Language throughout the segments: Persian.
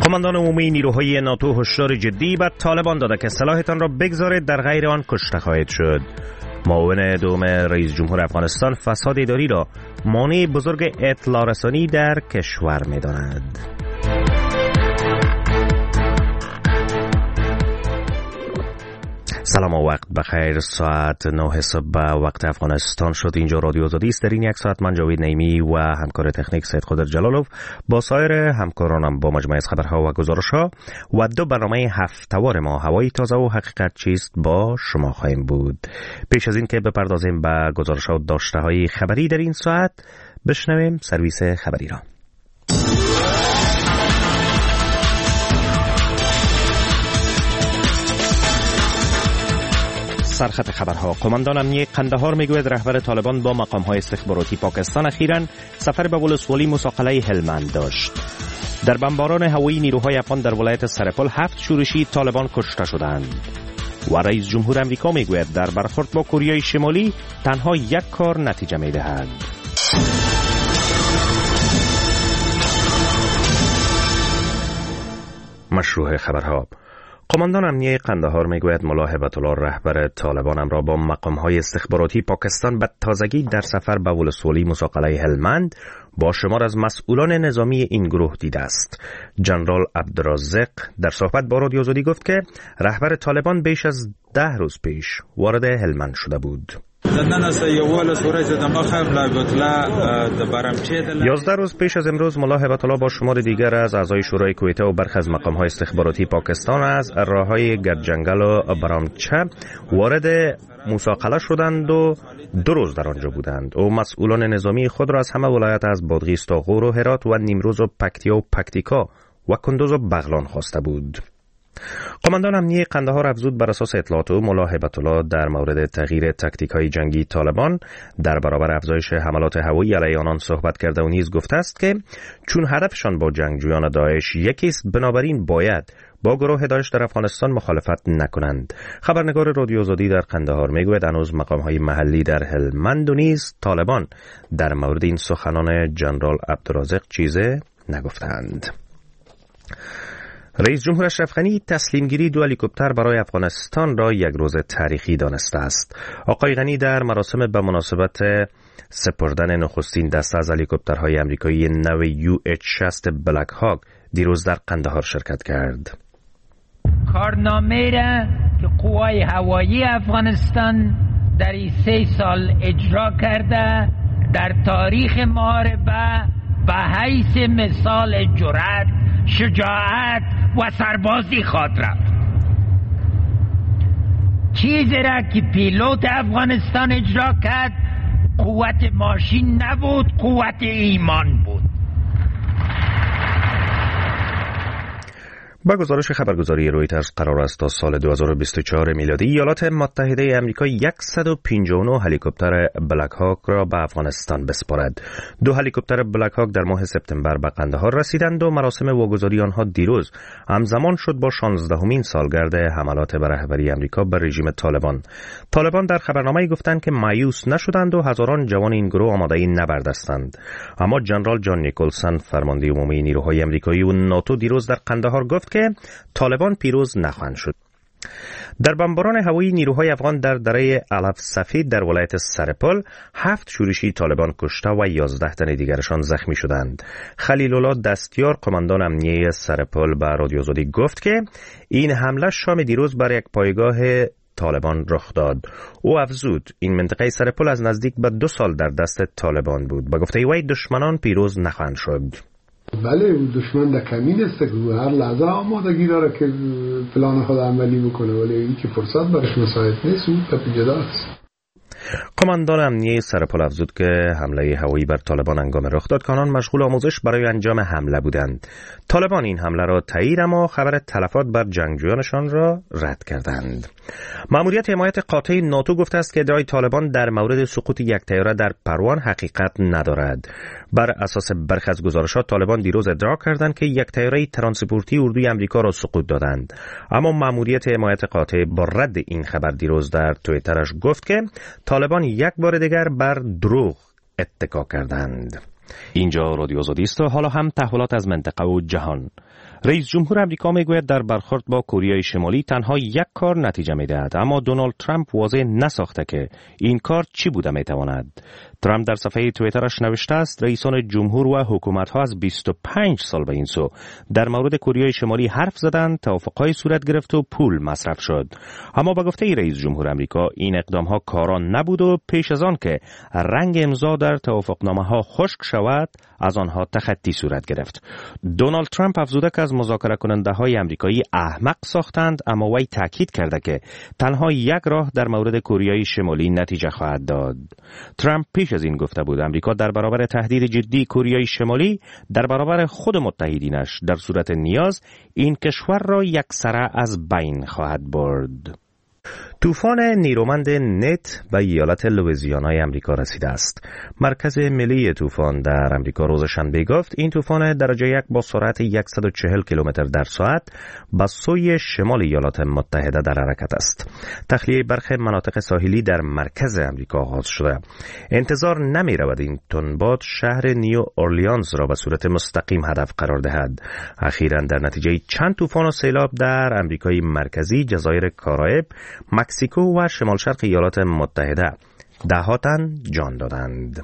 قماندان عمومی نیروهای ناتو هشدار جدی به طالبان داده که سلاحتان را بگذارید، در غیر آن کشته خواهید شد. معاون دوم رئیس جمهور افغانستان فساد اداری را مانع بزرگ اطلاع رسانی در کشور می‌داند. سلام و وقت بخیر. ساعت 9 صبح به وقت افغانستان شد. اینجا رادیو آزادی است. در این یک ساعت من جاوید نعیمی و همکار تکنیک سید خضر جلالوف با سایر همکارانم با مجموعه از خبرها و گزارش‌ها و دو برنامه هفته‌وار ما هوای تازه و حقیقت چیست با شما خواهیم بود. پیش از این که بپردازیم به گزارش‌ها و داشته‌های خبری در این ساعت، بشنویم سرویس خبری را. سرخط خبرها. قماندان امنیه قندهار میگوید رهبر طالبان با مقام‌های استخباراتی پاکستان اخیراً سفر به ولسوالی مساقله هلمند داشت. در بمباران هوایی نیروهای افغان در ولایت سرپل 7 شورشی طالبان کشته شدند. و رئیس جمهور امریکا میگوید در برخورد با کره شمالی تنها یک کار نتیجه میدهد. مشروع خبرها. قماندان امنیه قندهار میگوید ملا هیبت الله رهبر طالبان را با مقام‌های استخباراتی پاکستان به تازگی در سفر به ولسوالی مساقله هلمند با شمار از مسئولان نظامی این گروه دیده است. جنرال عبدالرزاق در صحبت با رادیو آزادی گفت که رهبر طالبان بیش از 10 روز پیش وارد هلمند شده بود. 11 روز پیش از امروز ملا هیبت الله با شمار دیگر از اعضای شورای کویته و برخی از مقام‌های استخباراتی پاکستان از راههای گرجنگل و برامچه وارد مساقله شدند و 2 روز در آنجا بودند. او مسئولان نظامی خود را از همه ولایت از بادغیس تا غور و هرات و نیمروز و پکتیا و پکتیکا و کندوز و بغلان خواسته بود. قماندان امنیه قندهار افزود بر اساس اطلاعات او ملا هیبت الله در مورد تغییر تاکتیک‌های جنگی طالبان در برابر افزایش حملات هوایی علیه آنان صحبت کرده و نیز گفته است که چون هدفشان با جنگجویان داعش یکی است، بنابراین باید با گروه داعش در افغانستان مخالفت نکنند. خبرنگار رادیو آزادی در قندهار میگوید هنوز مقام‌های محلی در هلمند و نیز طالبان در مورد این سخنان جنرال عبدالرزاق چیزی نگفتند. رئیس جمهور اشرف غنی تسلیمگیری 2 هلیکوپتر برای افغانستان را یک روز تاریخی دانسته است. آقای غنی در مراسم به مناسبت سپردن نخستین دسته از هلیکوپترهای آمریکایی نو UH-60 بلک هاک دیروز در قندهار شرکت کرد. کارنامه را که قوای هوایی افغانستان در این 3 سال اجرا کرده در تاریخ محاربه به حیث مثال جرأت، شجاعت و سربازی خواهد رفت. چیزی را که پیلوت افغانستان اجرا کرد قوت ماشین نبود، قوت ایمان بود. با گزارش خبرگزاری رویترز قرار است تا سال 2024 میلادی ایالات متحده آمریکا 159 هلیکوپتر بلک هاک را به افغانستان بسپارد. 2 هلیکوپتر بلک هاک در ماه سپتامبر به قندهار رسیدند و مراسم واگذاری آنها دیروز همزمان شد با 16مین سالگرد حملات به رهبری آمریکا بر رژیم طالبان. طالبان در خبرنامه‌ای گفتند که مایوس نشدند و هزاران جوان این گروه آماده نبرد هستند. اما جنرال جان نیکلسون فرمانده عمومی نیروهای آمریکایی و ناتو دیروز در قندهار گفت که طالبان پیروز نخواهند شد. در بمباران هوایی نیروهای افغان در دره علف سفید در ولایت سرپل 7 شورشی طالبان کشته و 11 تن دیگرشان زخمی شدند. خلیل الله دستیار قماندان امنیه سرپل به رادیو آزادی گفت که این حمله شام دیروز بر یک پایگاه طالبان رخ داد. او افزود این منطقه سرپل از نزدیک به 2 سال در دست طالبان بود. با گفته وی دشمنان پیروز نخواهند شد. بله دشمن در کمین است که هر لحظه آمادگی داره که پلان خود عملی بکنه، ولی این که فرصت برش مساعد نیست، اون تپیجده است. قماندان امنیه سرپل افزود که حمله هوایی بر طالبان هنگام رخ داد که آنان مشغول آموزش برای انجام حمله بودند. طالبان این حمله را تایید اما خبر تلفات بر جنگجویانشان را رد کردند. مأموریت حمایت قاطع ناتو گفته است که ادعای طالبان در مورد سقوط یک طیاره در پروان حقیقت ندارد. بر اساس برخی از گزارشات طالبان دیروز ادعا کردند که یک طیاره ترانسپورتی اردوی آمریکا را سقوط دادند. اما مأموریت حمایت قاطع با رد این خبر دیروز در توییترش گفت که طالبان یک بار دیگر بر دروغ اتکا کردند. اینجا رادیو آزادی است و حالا هم تحولات از منطقه و جهان. رئیس جمهور آمریکا میگوید در برخورد با کره شمالی تنها یک کار نتیجه میدهد، اما دونالد ترامپ واضح نساخته که این کار چی بوده میتواند. ترامپ در صفحه توییترش نوشته است رئیسان جمهور و حکومت‌ها از 25 سال به این سو در مورد کره شمالی حرف زدند، توافق‌های صورت گرفت و پول مصرف شد. اما با گفته رئیس جمهور آمریکا این اقدام‌ها کاران نبود و پیش از آن که رنگ امضا در توافقنامه‌ها خشک شود از آنها تخطی صورت گرفت. دونالد ترامپ افزوده که از مذاکره کننده‌های آمریکایی احمق ساختند، اما وی تاکید کرده که تنها یک راه در مورد کره شمالی نتیجه خواهد داد. ترامپ پیش از این گفته بود آمریکا در برابر تهدید جدی کره شمالی در برابر خود متحدینش در صورت نیاز این کشور را یکسره از بین خواهد برد. طوفان نیرومند نت به ایالت لوئیزیانای آمریکا رسیده است. مرکز ملی طوفان در آمریکا روز شنبه گفت این طوفان درجه 1 با سرعت 140 کیلومتر در ساعت به سوی شمال ایالات متحده در حرکت است. تخلیه برخی مناطق ساحلی در مرکز آمریکا آغاز شده. انتظار نمی رود این تندباد شهر نیو اورلیانز را به صورت مستقیم هدف قرار دهد. اخیراً در نتیجه چند طوفان و سیلاب در آمریکای مرکزی، جزایر کارائیب، مکزیکو و شمال شرق ایالات متحده ده‌ها تن جان دادند.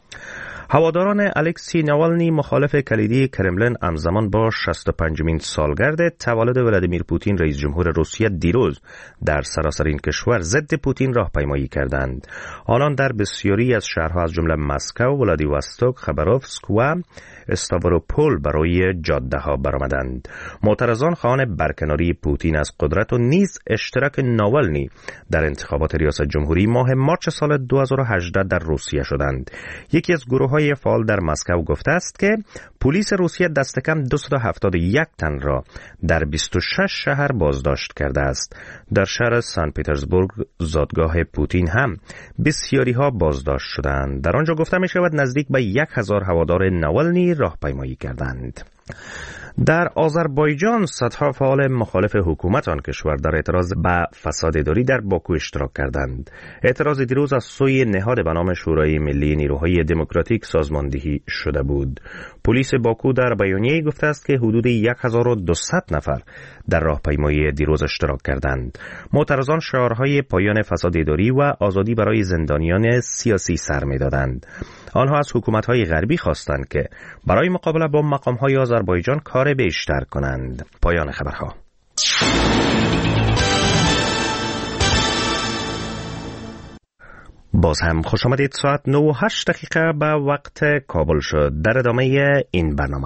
هواداران الکسی ناوالنی مخالف کلیدی کرملین همزمان با 65مین سالگرد تولد ولادیمیر پوتین رئیس جمهور روسیه دیروز در سراسر این کشور ضد پوتین راهپیمایی کردند. آنان در بسیاری از شهرها از جمله مسکو، ولادیواستوک، خباروفسک و استاوروپول برای جاده ها برآمدند. معترضان خواهان برکناری پوتین از قدرت و نیز اشتراک ناوالنی در انتخابات ریاست جمهوری ماه مارچ سال 2018 در روسیه شدند. یکی از گروه‌های فعال در مسکو گفته است که پلیس روسیه دست کم 271 تن را در 26 شهر بازداشت کرده است. در شهر سن پترزبورگ زادگاه پوتین هم بسیاری ها بازداشت شدند. در آنجا گفته می شود نزدیک به 1000 هوادار ناوالنی راهپیمایی کردند. در آذربایجان صدها فعال مخالف حکومت آن کشور در اعتراض به فساد اداری در باکو اشتراک کردند. اعتراض دیروز از سوی نهاد به نام شورای ملی نیروهای دموکراتیک سازماندهی شده بود. پلیس باکو در بیانیه‌ای گفته است که حدود 1200 نفر در راهپیمایی دیروز اشتراک کردند. معترضان شعارهای پایان فساد اداری و آزادی برای زندانیان سیاسی سر می‌دادند. آنها از حکومت‌های غربی خواستند که برای مقابله با مقام‌های آذربایجان کار بیشتر کنند. پایان خبرها. باز هم خوش آمدید. ساعت 9:08 به وقت کابل شد. در ادامه این برنامه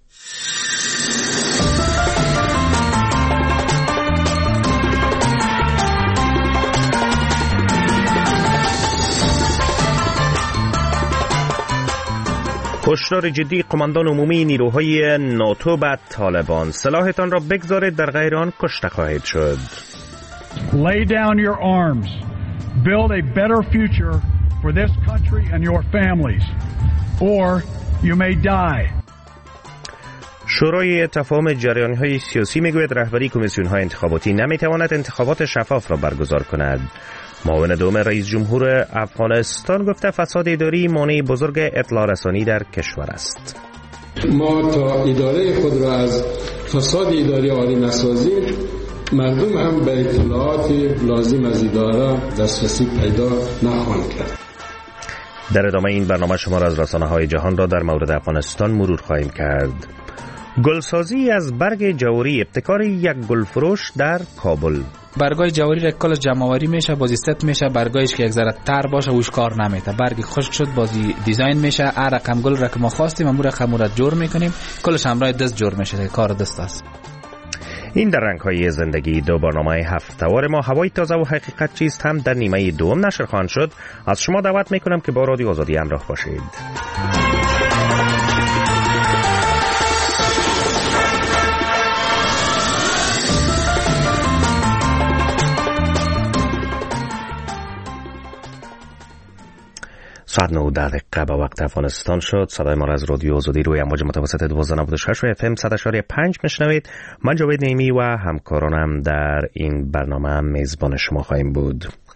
هشدار جدی قماندان عمومی نیروهای ناتو به طالبان: سلاحتان را بگذارید، در غیر آن کشته خواهید شد. Lay down your arms. Build a better future for this country and your families, or you may die. شورای تفاهم جریان‌های سیاسی میگوید رهبری کمیسیون‌های انتخاباتی نمیتواند انتخابات شفاف را برگزار کند. معاون دوم رئیس جمهور افغانستان گفته فساد اداری مانع بزرگ اطلاع رسانی در کشور است. ما تا اداره خود را از فساد اداری عاری نسازیم، مردم هم به اطلاعات لازم از اداره دسترسی پیدا نخواهند کرد. در ادامه این برنامه شما را از رسانه‌های جهان را در مورد افغانستان مرور خواهیم کرد. گلسازی از برگ جواری، ابتکار یک گلفروش در کابل. برگای جواری را کل جمع‌آوری میشه، بازی ست میشه، برگایش که یک ذره تر باشه اوش کار نمیته، برگ خشک شد بازی دیزاین میشه، هر رقم گل را که ما خواستیم امور رقم را جور میکنیم، کلش همراه دست جور میشه، کار دست است. این در رنگ‌های زندگی دو برنامه هفته‌وار ما. هوای تازه و حقیقت چیست هم در نیمه دوم نشر خواهند شد. از شما دعوت میکنم که با رادیو آزادی همراه باشید. ساعت 9:10 به وقت افغانستان شد. صدای ما را از رادیو آزادی روی امواج متوسط 1296 و FM 100.5 میشنوید. من جاوید نعیمی و همکارانم در این برنامه میزبان شما خواهیم بود.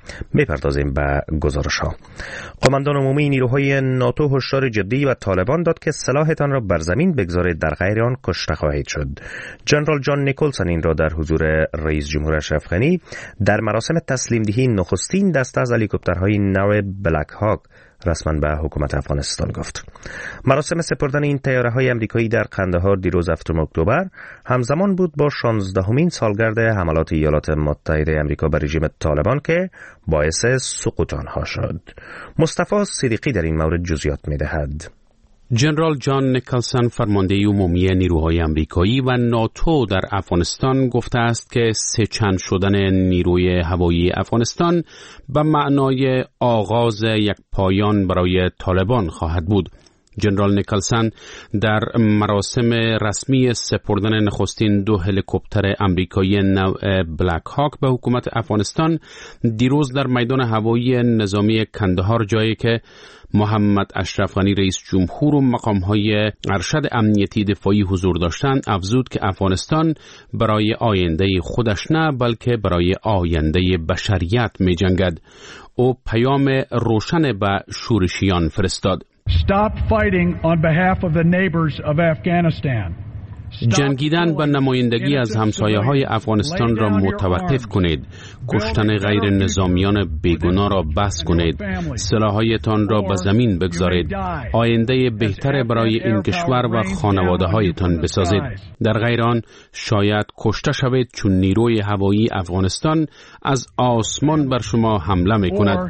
میپردازیم به گزارش ها. قماندان عمومی نیروهای ناتو هشدار جدی و طالبان داد که سلاحتان را بر زمین بگذارید، در غیر آن کشته خواهید شد. جنرال جان نیکلسن این را در حضور رئیس جمهور اشرف غنی در مراسم تسلیم دهی نخستین دسته از هلیکوپترهای نو بلک هاک رسما به حکومت افغانستان گفت. مراسم سپردن این طیاره‌های آمریکایی در قندهار دیروز 7 اکتبر همزمان بود با 16مین سالگرد حملات ایالات متحده آمریکا بر رژیم طالبان که باعث سقوط آنها شد. مصطفی صدیقی در این مورد جزئیات می‌دهد. جنرال جان نیکلسن فرمانده عمومی نیروهای آمریکایی و ناتو در افغانستان گفته است که سه‌چند شدن نیروی هوایی افغانستان به معنای آغاز یک پایان برای طالبان خواهد بود. جنرال نیکلسن در مراسم رسمی سپردن نخستین 2 هلیکوپتر آمریکایی نو بلک هاک به حکومت افغانستان دیروز در میدان هوایی نظامی کندهار، جایی که محمد اشرف غنی رئیس جمهور و مقام‌های ارشد امنیتی دفاعی حضور داشتند، افزود که افغانستان برای آینده خودش نه بلکه برای آینده بشریت می‌جنگد. او پیام روشن به شورشیان فرستاد. Stop fighting on behalf of the neighbors of Afghanistan. جنگیدن به نمایندگی از همسایه‌های افغانستان را متوقف کنید. کشتن غیر نظامیان بیگناه را بس کنید. سلاح‌هایتان را به زمین بگذارید. آینده بهتر برای این کشور و خانواده‌هایتان بسازید. در غیر آن شاید کشته شوید، چون نیروی هوایی افغانستان از آسمان بر شما حمله می‌کند.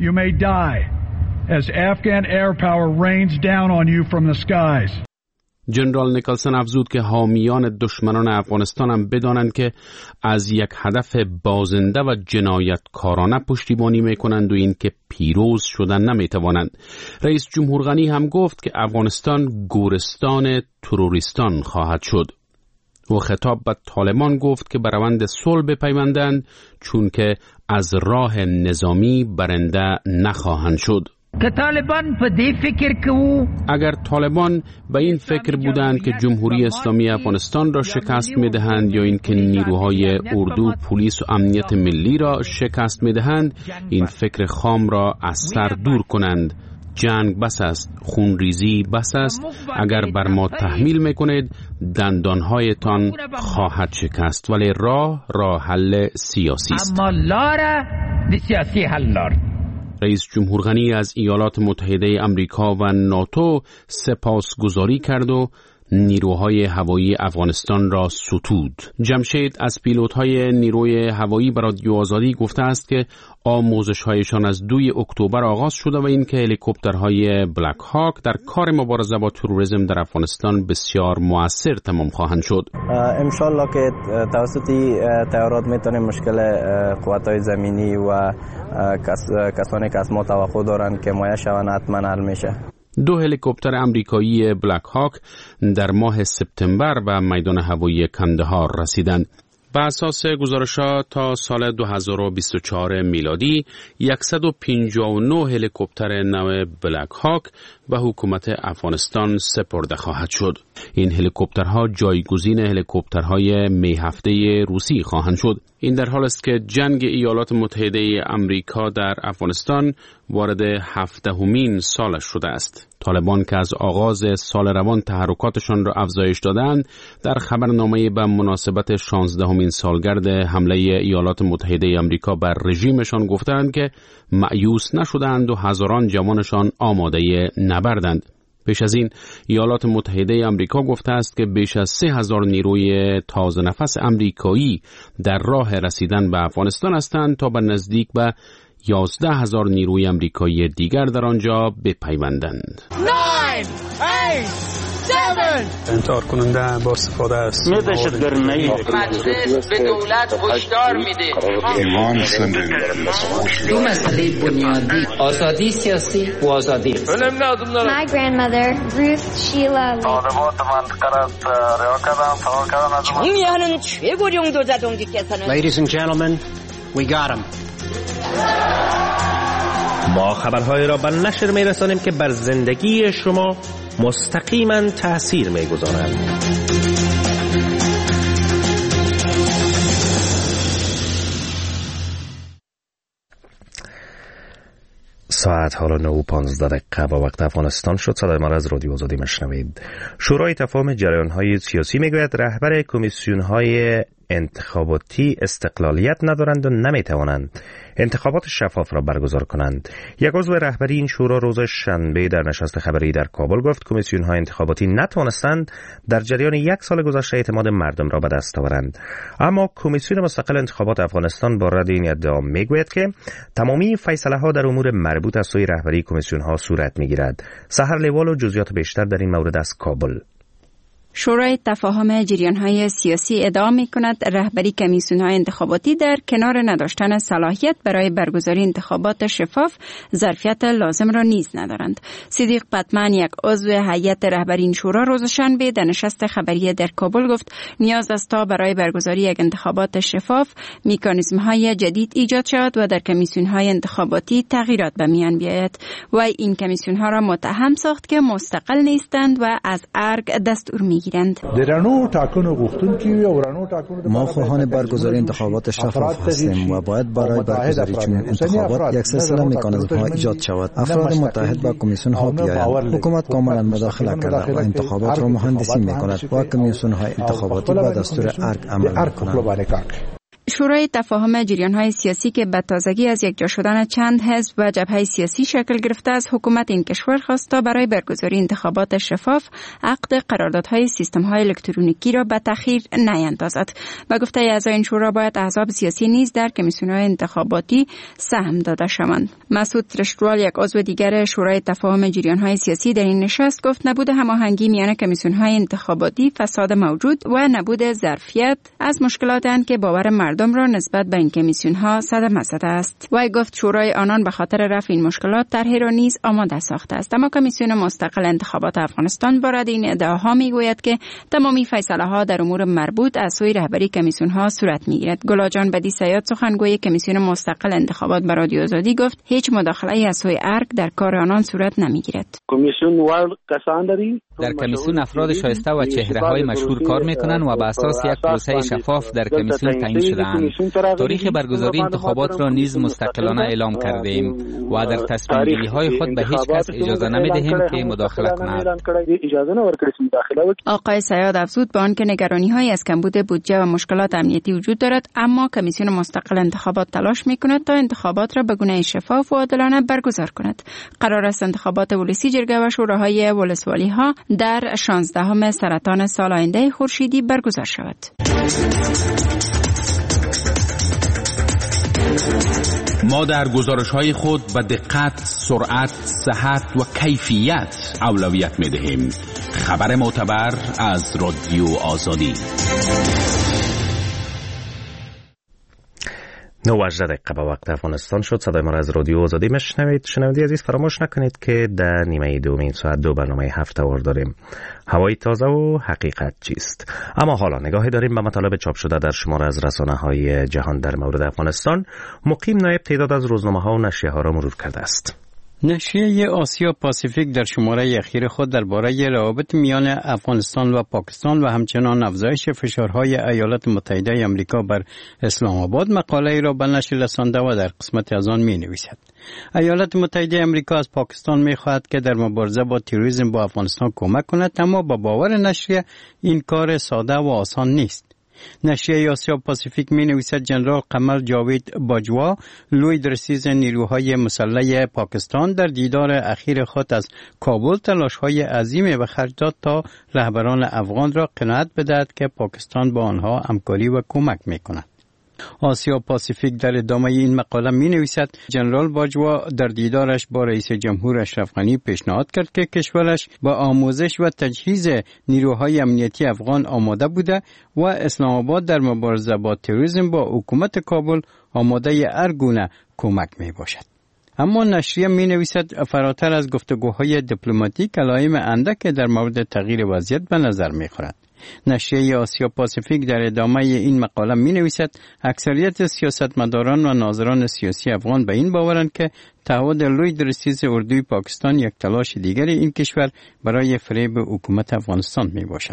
As Afghan air power rains down on you from the skies. جنرال نیکلسن افزود که حامیان دشمنان افغانستان هم بدانند که از یک هدف بازنده و جنایتکارانه پشتیبانی میکنند و این که پیروز شدن نمیتوانند. رئیس جمهور غنی هم گفت که افغانستان گورستان تروریستان خواهد شد. و خطاب به طالبان گفت که به روند صلح بپیوندند، چون که از راه نظامی برنده نخواهند شد. اگر طالبان به این فکر بودند که جمهوری اسلامی افغانستان را شکست می‌دهند یا اینکه نیروهای اردو، پلیس و امنیت ملی را شکست می‌دهند، این فکر خام را از سر دور کنند. جنگ بس است، خونریزی بس است. اگر بر ما تحمیل می‌کنید دندان‌هایتان خواهد شکست، ولی راه حل سیاسی است. رئیس جمهور غنی از ایالات متحده آمریکا و ناتو سپاسگزاری کرد و نیروهای هوایی افغانستان را ستود. جمشید از پیلوت‌های نیروی هوایی به رادیو آزادی گفته است که آموزش‌هایشان از 2 اکتبر آغاز شده و اینکه هلیکوپترهای بلک هاک در کار مبارزه با تروریسم در افغانستان بسیار مؤثر تمام خواهند شد. ان شاء الله که توسط طیارات میتونیم مشکل قوات‌های زمینی و کسانی که از ما توقع دارند که مایه شوند حتما حل میشه. 2 هلیکوپتر آمریکایی بلک هاک در ماه سپتامبر به میدان هوایی کندهار رسیدند. بر اساس گزارش‌ها تا سال 2024 میلادی 159 هلیکوپتر نو بلک هاک به حکومت افغانستان سپرده خواهد شد. این هلیکوپترها جایگزین هلیکوپترهای می هفته روسی خواهند شد. این در حال است که جنگ ایالات متحده آمریکا در افغانستان وارد 7مین سالش شده است. طالبان که از آغاز سال روان تحرکاتشان را افزایش دادند، در خبرنامه به مناسبت 16مین سالگرد حمله ایالات متحده آمریکا بر رژیمشان گفتند که مایوس نشدند و هزاران جوانشان آماده نبردند. پیش از این ایالات متحده آمریکا گفته است که بیش از 3000 نیروی تازه نفس آمریکایی در راه رسیدن به افغانستان هستند تا به نزدیک به 11000 نیروی آمریکایی دیگر در آنجا بپیوندند. 9 8 7 انتحار کننده با استفاده است. مجلس به دولت هشدار میده. دو مسئله بنیادی، آزادی سیاسی و آزادی. My grandmother, Ruth Sheila Lee. Ladies and gentlemen, we got him. ما خبرهای را به نشر می‌رسانیم که بر زندگی شما مستقیما تأثیر می‌گذارند. ساعت حالا 9:15 با وقت افغانستان شد. صدای ما را از رادیو آزادی مشنوید. شورای تفاهم جریان‌های سیاسی میگوید رهبر کمیسیون‌های انتخاباتی استقلالیت ندارند و نمیتوانند انتخابات شفاف را برگزار کنند. یک عضو رهبری این شورا روز شنبه در نشست خبری در کابل گفت کمیسیون‌های انتخاباتی نتوانستند در جریان یک سال گذشته اعتماد مردم را به دست آورند. اما کمیسیون مستقل انتخابات افغانستان با رد این ادعا میگوید که تمامی فیصله‌ها در امور مربوط از سوی رهبری کمیسیون‌ها صورت میگیرد. سحر لیوال و جزئیات بیشتر در این مورد از کابل. شورای تفاهم جریان‌های سیاسی ادعا می‌کند رهبری کمیسیون‌های انتخاباتی در کنار نداشتن صلاحیت برای برگزاری انتخابات شفاف ظرفیت لازم را نیز ندارند. صدیق پتمن، یک عضو هیئت رهبری این شورا، روز شنبه در نشست خبری در کابل گفت نیاز است تا برای برگزاری یک انتخابات شفاف مکانیزم‌های جدید ایجاد شود و در کمیسیون‌های انتخاباتی تغییرات به میان بیاید. و این کمیسیون‌ها را متهم ساخت که مستقل نیستند و از ارگ دستور ما خواهان برگزاری انتخابات شفاف هستیم و باید برای برگزاری چنین انتخابات یک سلسله مکانیزم‌ها ایجاد شود. افراد متحد با کمیسیون ها بیایند. حکومت کاملا مداخله کرده و انتخابات را مهندسی می‌کند و کمیسیون های انتخاباتی با دستور ارگ عمل می‌کنند. شورای تفاهم جریان‌های سیاسی که به تازگی از یکجا شدن چند حزب و جبهه سیاسی شکل گرفته از حکومت این کشور خواست تا برای برگزاری انتخابات شفاف عقد قراردادهای سیستم‌های الکترونیکی را به تأخیر نیندازد. و گفته اعضای این شورا باید احزاب سیاسی نیز در کمیسیون‌های انتخاباتی سهم داده شوند. مسعود ترشتوال، یک عضو دیگر شورای تفاهم جریان‌های سیاسی، در این نشست گفت نبود هماهنگی میان کمیسیون‌های انتخاباتی فساد موجود و نبود ظرفیت از مشکلات اند که باور مردم را نسبت به این کمیسیون ها صدمه زده است. وی گفت شورای آنان به خاطر رفع این مشکلات طرحی را نیز آماده ساخته است. اما کمیسیون مستقل انتخابات افغانستان بارد این ادعاها میگوید که تمامی فیصله ها در امور مربوط از سوی رهبری کمیسیون ها صورت میگیرد. گلاجان بدی سیاد، سخنگوی کمیسیون مستقل انتخابات، به رادیو آزادی گفت هیچ مداخله از سوی ارگ در کار آنان صورت نمیگیرد. در کمیسیون افراد شایسته و چهره‌های مشهور کار می‌کنند و بر اساس یک پروسه شفاف در کمیسیون تعیین شده‌اند. تاریخ برگزاری انتخابات را نیز مستقلانه اعلام کردیم و در تصمیم‌گیری‌های خود به هیچ کس اجازه نمی‌دهیم که مداخله کند. آقای سیاد افزود به آنکه نگرانی‌هایی از کمبود بودجه و مشکلات امنیتی وجود دارد، اما کمیسیون مستقل انتخابات تلاش می‌کند تا انتخابات را به گونه شفاف و عادلانه برگزار کند. قرار است انتخابات ولسی جرگه و شوراهای ولسوالی‌ها در 16 سرطان سال آینده خورشیدی برگزار شود. ما در گزارش‌های خود به دقت، سرعت، صحت و کیفیت اولویت می‌دهیم. خبر معتبر از رادیو آزادی. 9:18 به وقت افغانستان شد. صدای ما را از رادیو آزادی مشنوید. شنوندگان عزیز، فراموش نکنید که در نیمه دوم این ساعت 2 برنامه هفته‌وار داریم. هوای تازه و حقیقت چیست؟ اما حالا نگاهی داریم به مطالب چاپ شده در شماره از رسانه‌های جهان در مورد افغانستان. مقیم نایب تعداد از روزنامه‌ها و نشریه‌ها را مرور کرده است. نشریه آسیا پاسیفیک در شماره اخیر خود درباره روابط میان افغانستان و پاکستان و همچنان افزایش فشارهای ایالات متحده آمریکا بر اسلام آباد مقاله‌ای را به نشر رسانده و در قسمت از آن می‌نویسد. ایالات متحده آمریکا از پاکستان می‌خواهد که در مبارزه با تروریسم با افغانستان کمک کند، اما با باور نشریه این کار ساده و آسان نیست. نشریه آسیا پاسیفیک می نویسد جنرال قمر جاوید باجوا، لوی درسیز نیروهای مسلح پاکستان، در دیدار اخیر خود از کابل تلاش‌های عظیم به خرج داد تا رهبران افغان را قناعت بدهد که پاکستان با آنها همکاری و کمک می کند. آسیا پاسیفیک در ادامه این مقاله می نویسد جنرال باجوا در دیدارش با رئیس جمهور اشرف غنی پیشنهاد کرد که کشورش با آموزش و تجهیز نیروهای امنیتی افغان آماده بوده و اسلام آباد در مبارزه با تروریسم با حکومت کابل آماده هر گونه کمک می باشد. اما نشریه می نویسد فراتر از گفتگوهای دیپلماتیک علائم اندک در مورد تغییر وضعیت به نظر می خورد. نشریه آسیا پاسیفیک در ادامه این مقاله می نویسد اکثریت سیاستمداران و ناظران سیاسی افغان به این باورند که تعهد لوی درسیز اردوی پاکستان یک تلاش دیگر این کشور برای فریب حکومت افغانستان می باشد.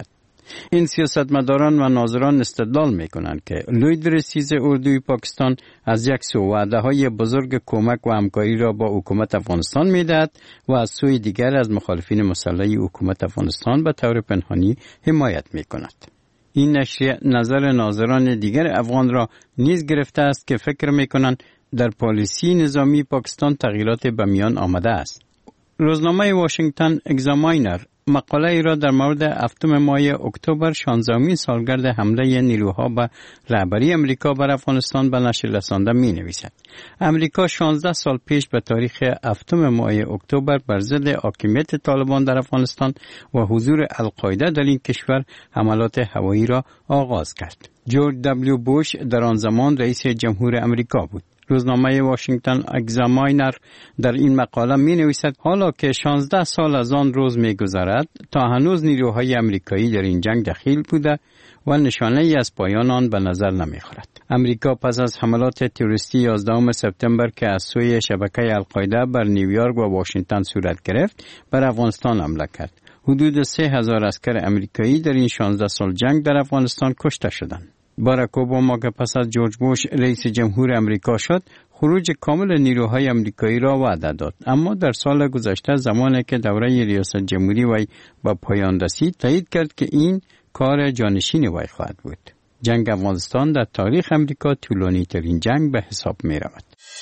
این سیاستمداران و ناظران استدلال میکنند که لویدرسیز اردوی پاکستان از یک سو وعده‌های بزرگ کمک و همکاری را با حکومت افغانستان میدهد و از سوی دیگر از مخالفین مسلح حکومت افغانستان به طور پنهانی حمایت میکند. این نشریه نظر ناظران دیگر افغان را نیز گرفته است که فکر میکنند در پالیسی نظامی پاکستان تغییرات به میان آمده است. روزنامه واشنگتن اگزاماینر مقاله ای را در مورد 7 ماه اکتبر 16مین سالگرد حمله نیروها به رهبری امریکا بر افغانستان به نشر رسانده می نویسد. امریکا 16 سال پیش به تاریخ 7 ماه اکتبر بر ضد حاکمیت طالبان در افغانستان و حضور القاعده در این کشور حملات هوایی را آغاز کرد. جورج دبلیو بوش در آن زمان رئیس جمهور امریکا بود. روزنامه واشنگتن اگزاماینر در این مقاله می نویسد حالا که 16 سال از آن روز می گذرد تا هنوز نیروهای امریکایی در این جنگ دخیل بوده و نشانه ای از پایان آن به نظر نمی خورد. امریکا پس از حملات تروریستی 11 سپتامبر که از سوی شبکه القاعده بر نیویورک و واشنگتن صورت گرفت بر افغانستان حمله کرد. حدود 3000 عسکر امریکایی در این 16 سال جنگ در افغانستان کشته شدند. باراک اوباما که پس از جورج بوش رئیس جمهور امریکا شد، خروج کامل نیروهای امریکایی را وعده داد. اما در سال گذشته زمانی که دوره ریاست جمهوری وی به پایان رسید، تایید کرد که این کار جانشین وی خواهد بود. جنگ افغانستان در تاریخ امریکا طولانی ترین جنگ به حساب می رود.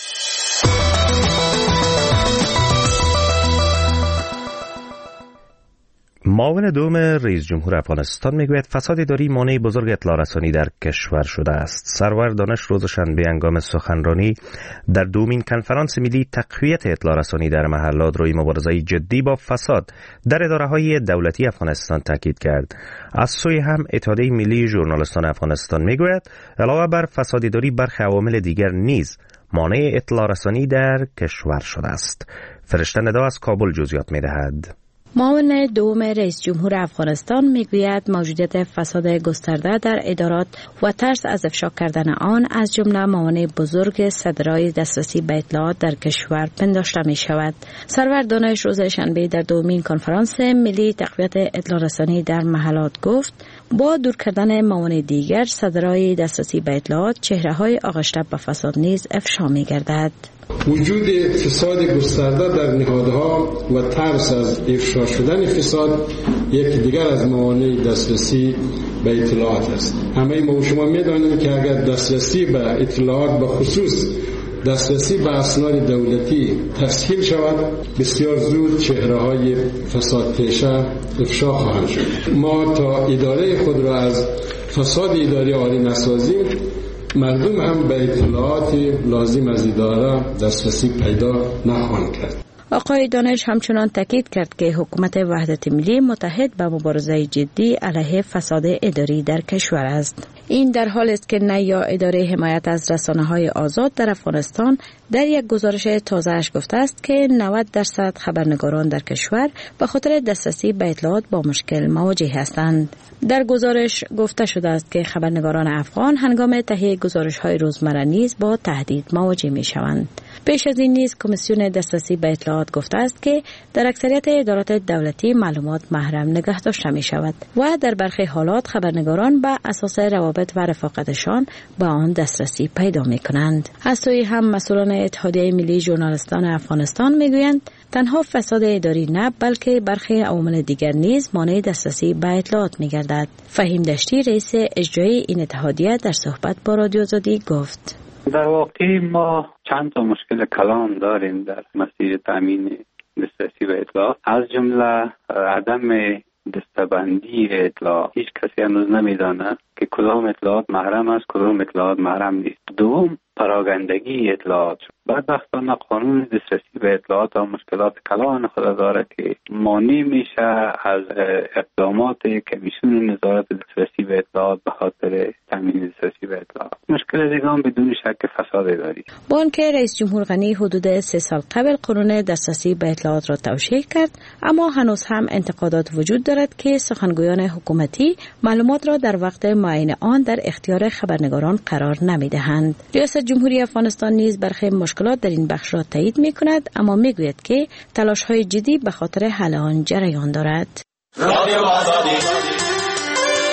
معاون دوم رئیس جمهور افغانستان میگوید فساد اداری مانع بزرگ اطلاع رسانی در کشور شده است. سرور دانش روز شنبه هنگام سخنرانی در دومین کنفرانس ملی تقویت اطلاع رسانی در محلات روی مبارزه جدی با فساد در اداره‌های دولتی افغانستان تاکید کرد. از سوی هم اتحادیه ملی ژورنالیستان افغانستان میگوید علاوه بر فساد اداری برخی عوامل دیگر نیز مانع اطلاع رسانی در کشور شده است. فرشته ندا از کابل جزئیات میدهد. معاون دوم رئیس جمهور افغانستان میگوید موجودیت فساد گسترده در ادارات و ترس از افشا کردن آن از جمله موانع بزرگ صدرای دسترسی به اطلاعات در کشور پنداشته می شود. سرور دانش روز شنبه در دومین کنفرانس ملی تقویت اطلاع رسانی در محلات گفت با دور کردن موانع دیگر صدرای دسترسی به اطلاعات چهره‌های آغشته به فساد نیز افشا می گردد. وجود فساد گسترده در نهادها و ترس از افشا شدن فساد یکی دیگر از موانع دسترسی به اطلاعات است. همه ما و شما می‌دانیم که اگر دسترسی به اطلاعات به خصوص دسترسی به اسناد دولتی تسهیل شود، بسیار زود چهره‌های فساد پیشه افشا خواهند شد. ما تا اداره خود را از فساد اداری عاری نسازیم، مردم هم به اطلاعات لازم از اداره دسترسی پیدا نخواهند کرد. آقای دانش همچنان تاکید کرد که حکومت وحدت ملی متحد به مبارزه جدی علیه فساد اداری در کشور است. این در حالی است که نیا اداره حمایت از رسانه‌های آزاد در افغانستان در یک گزارش تازه‌اش گفته است که 90% خبرنگاران در کشور به خاطر دسترسی به اطلاعات با مشکل مواجه هستند. در گزارش گفته شده است که خبرنگاران افغان هنگام تهیه گزارش‌های روزمره نیز با تهدید مواجه می‌شوند. پیش از این نیز کمیسیون دسترسی به اطلاعات گفته است که در اکثریت ادارات دولتی معلومات محرم نگه داشته می شود و در برخی حالات خبرنگاران به اساس روابط و رفاقتشان به آن دسترسی پیدا می کنند. از سوی هم مسئولان اتحادیه ملی ژورنالیستان افغانستان می گویند تنها فساد اداری نه بلکه برخی عوامل دیگر نیز مانع دسترسی به اطلاعات می گردد. فهیم دشتی رئیس اجرایی این اتحادیه در صحبت با رادیو آزادی گفت: در واقع ما چند تا مشکل کلان داریم در مسیر تامین دسترسی به اطلاعات، از جمله عدم دسته‌بندی اطلاع. هیچ کسی هنوز نمیداند که کدام اطلاعات محرم است، کدام اطلاعات محرم نیست. دوم، پراگندگی اطلاعات. بدبختانه قانون دسترسی به اطلاعات و مشکلات کلان خود داره که مانع میشه از اقدامات کمیسیون نظارت دسترسی به اطلاعات به خاطر تامین دسترسی به اطلاعات. مشکل دیگه هم بدون شک فساد اداری. با آنکه رئیس جمهور غنی حدود 3 سال قبل قانون دسترسی به اطلاعات را توشیح کرد، اما هنوز هم انتقادات وجود دارد که سخنگویان حکومتی معلومات را در وقت معین آن در اختیار خبرنگاران قرار نمیدهند. ریاست جمهوری افغانستان نیز برخی مشکلات در این بخش را تایید می کند، اما می گوید که تلاش های جدی به خاطر حل آن جریان دارد.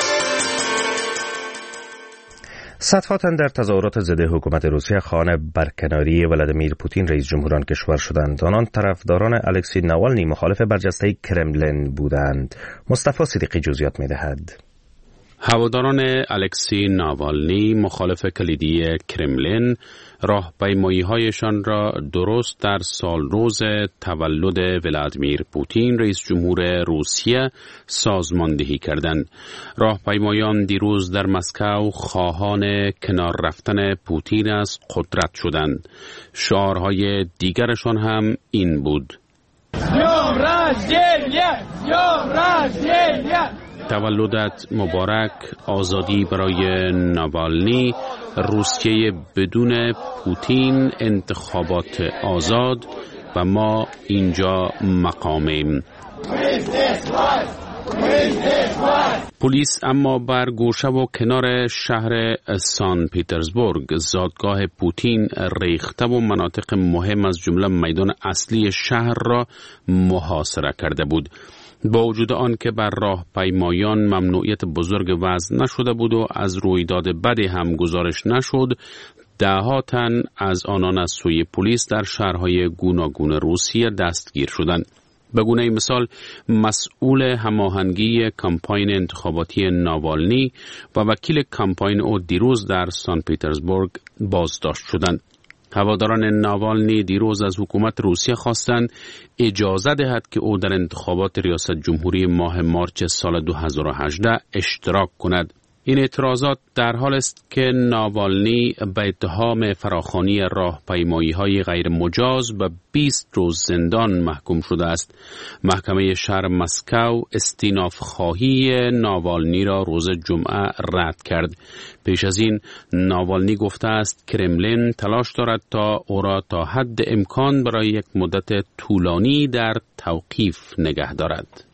صدها تن در تظاهرات ضد حکومت روسیه خواهان برکناری ولادیمیر پوتین رئیس جمهور آن کشور شدند. آنان طرفداران الکسی ناوالنی مخالف برجسته کرملین بودند. مصطفی صدیقی جزئیات می‌دهد. هواداران الکسی ناوالنی مخالف کلیدی کرملین راهپیمایی‌هایشان را درست در سالروز تولد ولادیمیر پوتین رئیس جمهور روسیه سازماندهی کردند. راهپیمایان دیروز در مسکو خواهان کنار رفتن پوتین از قدرت شدند. شعارهای دیگرشان هم این بود: تولدت مبارک، آزادی برای ناوالنی، روسیه بدون پوتین، انتخابات آزاد و ما اینجا مقامیم. پلیس اما بر گوشه و کنار شهر سان پیترزبورگ زادگاه پوتین ریخته و مناطق مهم از جمله میدان اصلی شهر را محاصره کرده بود. با وجود آن که بر راهپیمایان ممنوعیت بزرگ وضع نشده بود و از رویداد بدی هم گزارش نشد، ده‌ها تن از آنان از سوی پلیس در شهرهای گوناگون روسیه دستگیر شدند. به گونه مثال مسئول هماهنگی کمپاین انتخاباتی ناوالنی و وکیل کمپاین او دیروز در سان پیترزبورگ بازداشت شدند. هواداران ناوالنی دیروز از حکومت روسیه خواستند اجازه دهد که او در انتخابات ریاست جمهوری ماه مارچ سال 2018 اشتراک کند. این اعتراضات در حال است که ناوالنی به اتهام فراخوانی راهپیمایی‌های غیر مجاز به 20 روز زندان محکوم شده است. محکمه شهر مسکو استیناف خواهی ناوالنی را روز جمعه رد کرد. پیش از این ناوالنی گفته است کرملین تلاش دارد تا او را تا حد امکان برای یک مدت طولانی در توقیف نگه دارد.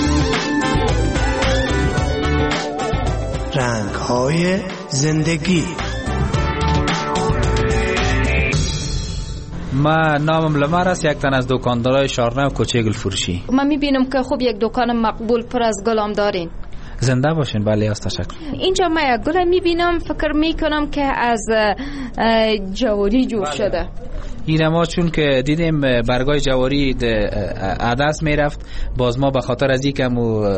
رنگ‌های زندگی. من نامم لمر است، یک تن از دکاندارای شارنه و کوچه گل فروشی. من میبینم که خوب یک دکان مقبول پر از گلام دارین. زنده باشین. بله از تشکر. اینجا من یک گل میبینم، فکر میکنم که از جواری جور شده. این ما چون که دیدیم برگای جواری عدس میرفت، باز ما به خاطر از اینکه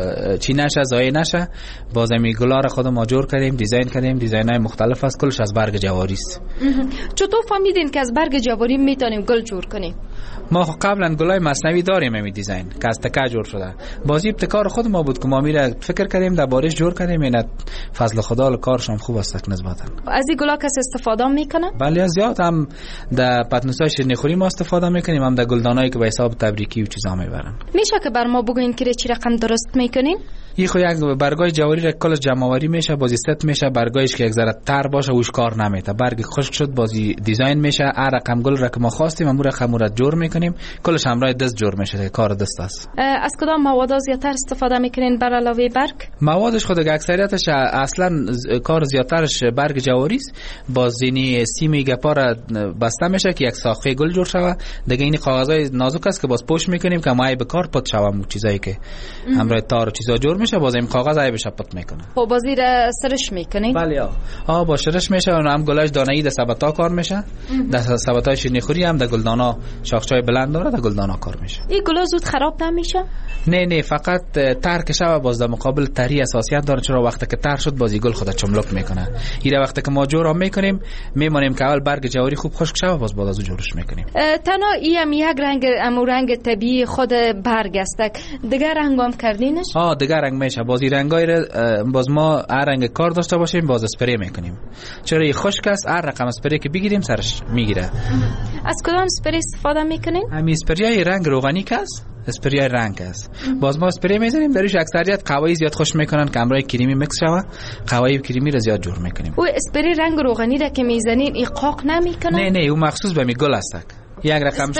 چی نشه ضایع نشه، باز می گلا را خودم آجور کردیم، دیزاین کردیم. دیزاین‌های مختلف است، کلش از برگ جواری است. چطور فهمیدین که از برگ جواری میتونیم گل جور کنیم؟ ما قبلا گلای مصنوی داریم همین دیزاین که از تکه جور شده. بازی ابتکار خود ما بود که ما میره فکر کردیم در بارش جور کردیم. اینا فضل خدا کارشون خوب است نسبتا. از این گلا کس استفاده میکنه؟ بله زیاد. هم در پتنوسای شیرینی ما استفاده میکنیم، هم در گلدانایی که به حساب تبریکی و چیزا میبرن. میشه که بر ما بگین که چی رقم درست میکنین؟ این خو یک برگای جواری را کل جمع‌آوری میشه، بازی ست میشه. برگایش که یک ذره تر باشه وش کار نمیته، برگ خشک شد بازی دیزاین میشه. هر رقم گل را که ما خواستیم امور رقم جور میکنیم، کلش همراه دست جور میشه، کار دست است. از کدام مواد زیاتر استفاده میکنین بر علاوه برگ؟ موادش خود اکثریتش اصلا کار زیاترش برگ جواری است. باز زینی سیمی گپا بسته میشه که یک ساقه گل جور شوه. دیگه این کاغذای نازک است که باز پوش میکنیم که مای به کار پت شوه. چیزایی که همراه تار و چیزا جور میشه، باز این کاغذ ای بشه پت میکنه. خب باز را سرش میکنین؟ بله با سرش میشه. اون هم گلاش دانه‌ای د سبتا کار میشه. د سبتای شیرینی هم د گلدانا شاخچای بلند داره، د گلدانا کار میشه. این گلا زود خراب نمیشه؟ نه فقط تر که شوه باز در مقابل تری اساسیت داره، چرا وقتی که تر شد بازی گل خودت چملک میکنه. اینا وقتی که ما جور میکنیم میمونیم که اول برگ جواری خوب خشک شوه، باز بعد از اون جورش میکنیم. تنها این یک رنگ رنگ طبیعی خود برگ است. دیگه رنگام کردینش؟ دیگه رنگ میشه. بازی رنگای باز ما هر رنگ کار داشته باشیم باز اسپری میکنیم. چرا این خشک است، هر رقم اسپری که بگیریم سرش میگیره. از کدام اسپری استفاده میکنین؟ همین اسپریای رنگ روغنی که است، اسپریای رنگ است. باز ما اسپری میزنیم درش. اکثریت قهوه‌ای زیاد خوش میکنن که همراه کریمی میکس شوه. قهوه‌ای کریمی رو زیاد جور میکنیم. او اسپری رنگ روغنی را که میزنین این قاق نمیکنه؟ نه او مخصوص به می گل است. یک رقمش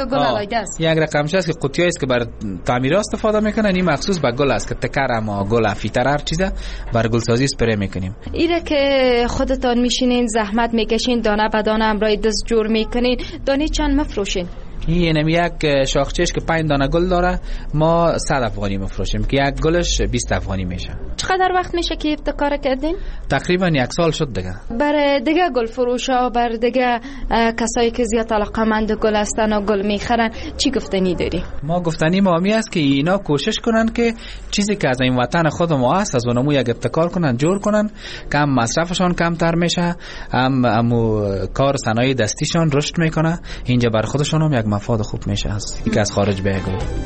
است. یک رقمش است که قطیایی است که بر تعمیر استفاده میکنن. این مخصوص به گل است که تکر اما گل فیتر هر چیزه بر گل سازی اسپری میکنیم. ایره که خودتان میشینین زحمت میکشین، دانه به دانه همراه دست جور میکنین، دانه چند مفروشین؟ این یک شاخچهش که 5 دانه گل داره ما 100 افغانی میفروشیم که یک گلش 20 افغانی میشه. چقدر وقت میشه که ابتکار کردین؟ تقریبا 1 سال شد دیگه. برای دیگه گل فروشا، بر دیگه کسایی که زیاد علاقه‌مند گل هستن و گل میخرن چی گفتنی داری؟ ما گفتنی ما می است که اینا کوشش کنن که چیزی که از این وطن خود ما هست از اونمو یک ابتکار کنن، جور کنن که هم مصرفشان کمتر میشه، هم کار صنایع دستیشان رشد میکنه، اینجا بر خودشان هم یک مفاد خوب میشه از اینکه از خارج بگو.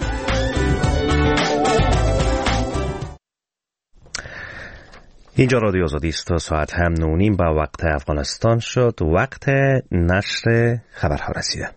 اینجا رادیو آزادی است تا ساعت هم 9:30 با وقت افغانستان شد. وقت نشر خبرها رسیده.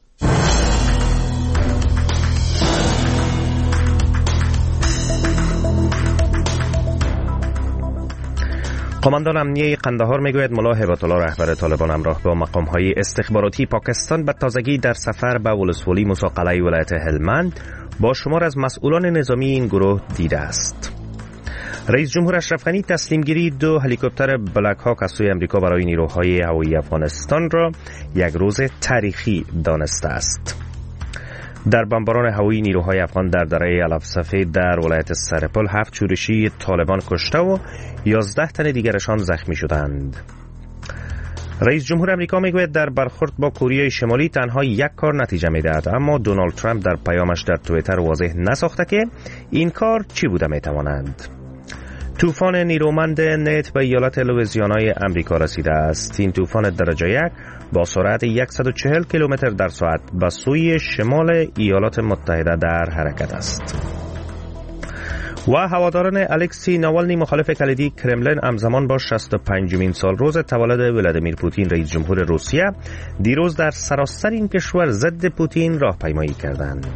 قماندان امنیه قندهار میگوید ملا هبت الله رهبر طالبان همراه با مقام‌های استخباراتی پاکستان به تازگی در سفر به ولسوالی موسی قلعه ولایت هلمند با شمار از مسئولان نظامی این گروه دیده است. رئیس جمهور اشرف غنی تسلیمگیری 2 هلیکوپتر بلک هاک از سوی امریکا برای نیروهای هوایی افغانستان را یک روز تاریخی دانسته است. در بمباران هوایی نیروهای افغان در دره علف سفید در ولایت سرپل 7 شورشی طالبان کشته و 11 تن دیگرشان زخمی شدند. رئیس جمهور امریکا میگوید در برخورد با کره شمالی تنها یک کار نتیجه میدهد، اما دونالد ترامپ در پیامش در توییتر واضح نساخته که این کار چی بوده میتوانند. طوفان نیرومند نت به ایالت لوئیزیانای امریکا رسیده است. این طوفان درجه 1 با سرعت 140 کیلومتر در ساعت به سوی شمال ایالات متحده در حرکت است. و هواداران الکسی ناوالنی مخالف کلیدی کرملین همزمان با 65مین سال روز تولد ولادیمیر پوتین رئیس جمهور روسیه دیروز در سراسر این کشور ضد پوتین راهپیمایی کردند.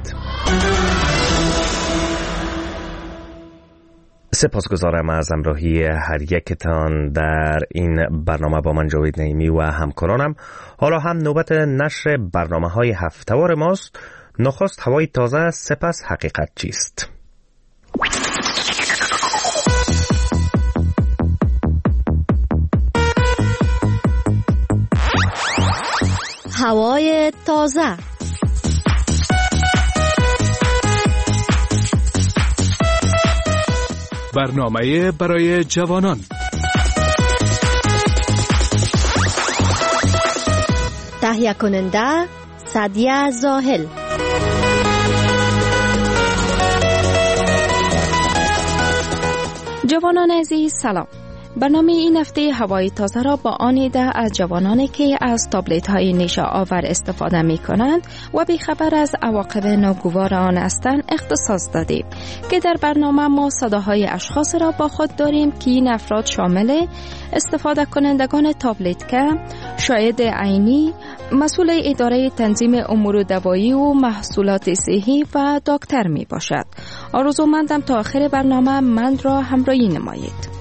سپاسگزارم از همراهی هر یکتان در این برنامه با من جاوید نعیمی و همکارانم. حالا هم نوبت نشر برنامه‌های هفته‌وار ماست. نخست هوای تازه، سپس حقیقت چیست. هوای تازه. برنامه برای جوانان. تهیه کننده سعدیه زاهل. جوانان عزیز سلام. برنامه این هفته هوای تازه را با آن ایده از جوانانی که از تابلت های نشا آور استفاده می کنند و بیخبر از عواقب ناگوار آن هستند اختصاص دادیم که در برنامه ما صداهای اشخاص را با خود داریم که این افراد شامل استفاده کنندگان تابلت که شاهد عینی، مسئول اداره تنظیم امور دوایی و محصولات صحی و دکتر می باشد. آرزومندم تا آخر برنامه من را همراهی نمایید.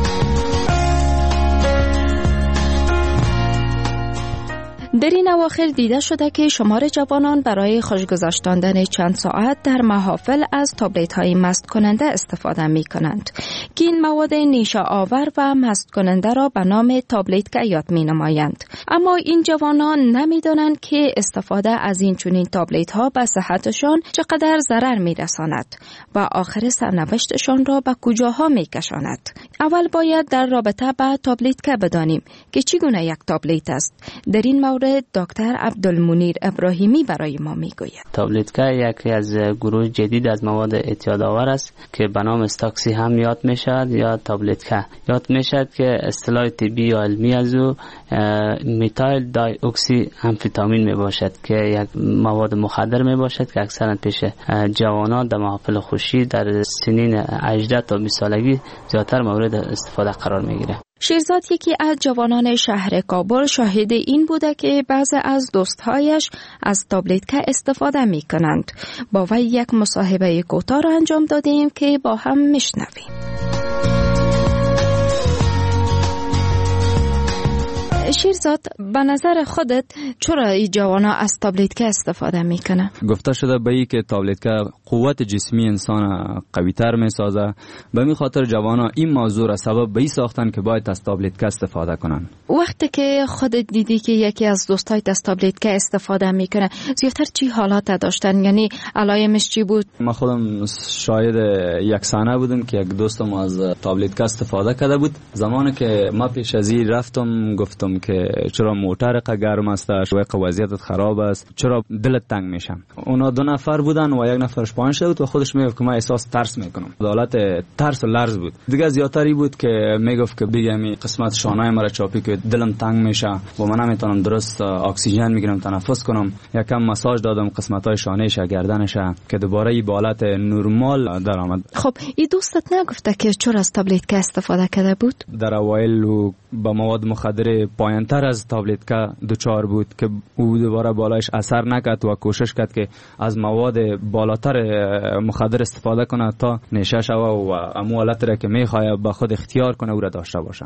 در این اواخر دیده شده که شمار جوانان برای خوشگذشتاندن چند ساعت در محافل از تابلت های مست کننده استفاده می کنند که این مواد نیشه آور و مست کننده را به نام تابلت که یاد می نمایند. اما این جوانان نمی دانند که استفاده از این چنین تابلت ها به صحتشان چقدر ضرر می رساند و آخر سرنوشتشان را به کجاها می کشاند. اول باید در رابطه با تابلت که بدانیم که چگونه یک تابلت است. در این مورد دکتر عبدالمنیر ابراهیمی برای ما میگوید. تابلت که یکی از گروه جدید از مواد اعتیادآور است که به نام استاکسی هم یاد میشد یا تابلت که یاد میشد که اصطلاح طبی یا علمی از او میتایل دای اکسی آمفتامین می باشد که یک مواد مخدر می باشد که اکثرا پیش جوانان در محافل خوشی در سنین 18 تا 20 سالگی زیادتر مورد استفاده قرار می گیره. شیرزاد یکی از جوانان شهر کابل شاهد این بوده که بعضی از دوستهایش از تابلت که استفاده می کنند. با وی یک مصاحبه کوتاه را انجام دادیم که با هم میشنویم. شیرزاد، به نظر خودت چرا این جوانا از تابلت استفاده میکنه؟ گفته شده به این که تابلت قوت جسمی انسان قوی‌تر میسازه. به این خاطر جوانا این موضوع را سبب به این ساختن که باید از تابلت استفاده کنن. وقتی که خودت دیدی که یکی از دوستایت از تابلت استفاده میکنه، زیادتر چی حالات داشتن؟ یعنی علایمش چی بود؟ من خودم شاهد یک صحنه بودم که یک دوستم از تابلت استفاده کرده بود. زمانی که ما پیش از این رفتم گفتم که چرا موتور گرم است، چرا وضعیتت خراب است، چرا دلت تنگ میشه. اونا دو نفر بودن و یک نفرش پایین شده بود و خودش میگفت که من احساس ترس میکنم. حالت ترس و لرز بود. دیگه زیادتری بود که میگفت که بگم قسمت شانه‌ام مرا چاپی که دلم تنگ میشه و من نمیتونم درست اکسیژن میگیرم تنفس کنم. یکم مساج دادم قسمت‌های شانه‌ش گردنش که دوباره این حالت نرمال در آمد. خب این دوستت نگفته که چرا از تابلت استفاده کرده بود؟ در اوایل با مواد مخدر پایین‌تر از تابلت دوچار بود که او دوباره بالایش اثر نکرد و کوشش کرد که از مواد بالاتر مخدر استفاده کنه تا نشه شوه و امو حالت را که میخواه با خود اختیار کنه او را داشته باشه.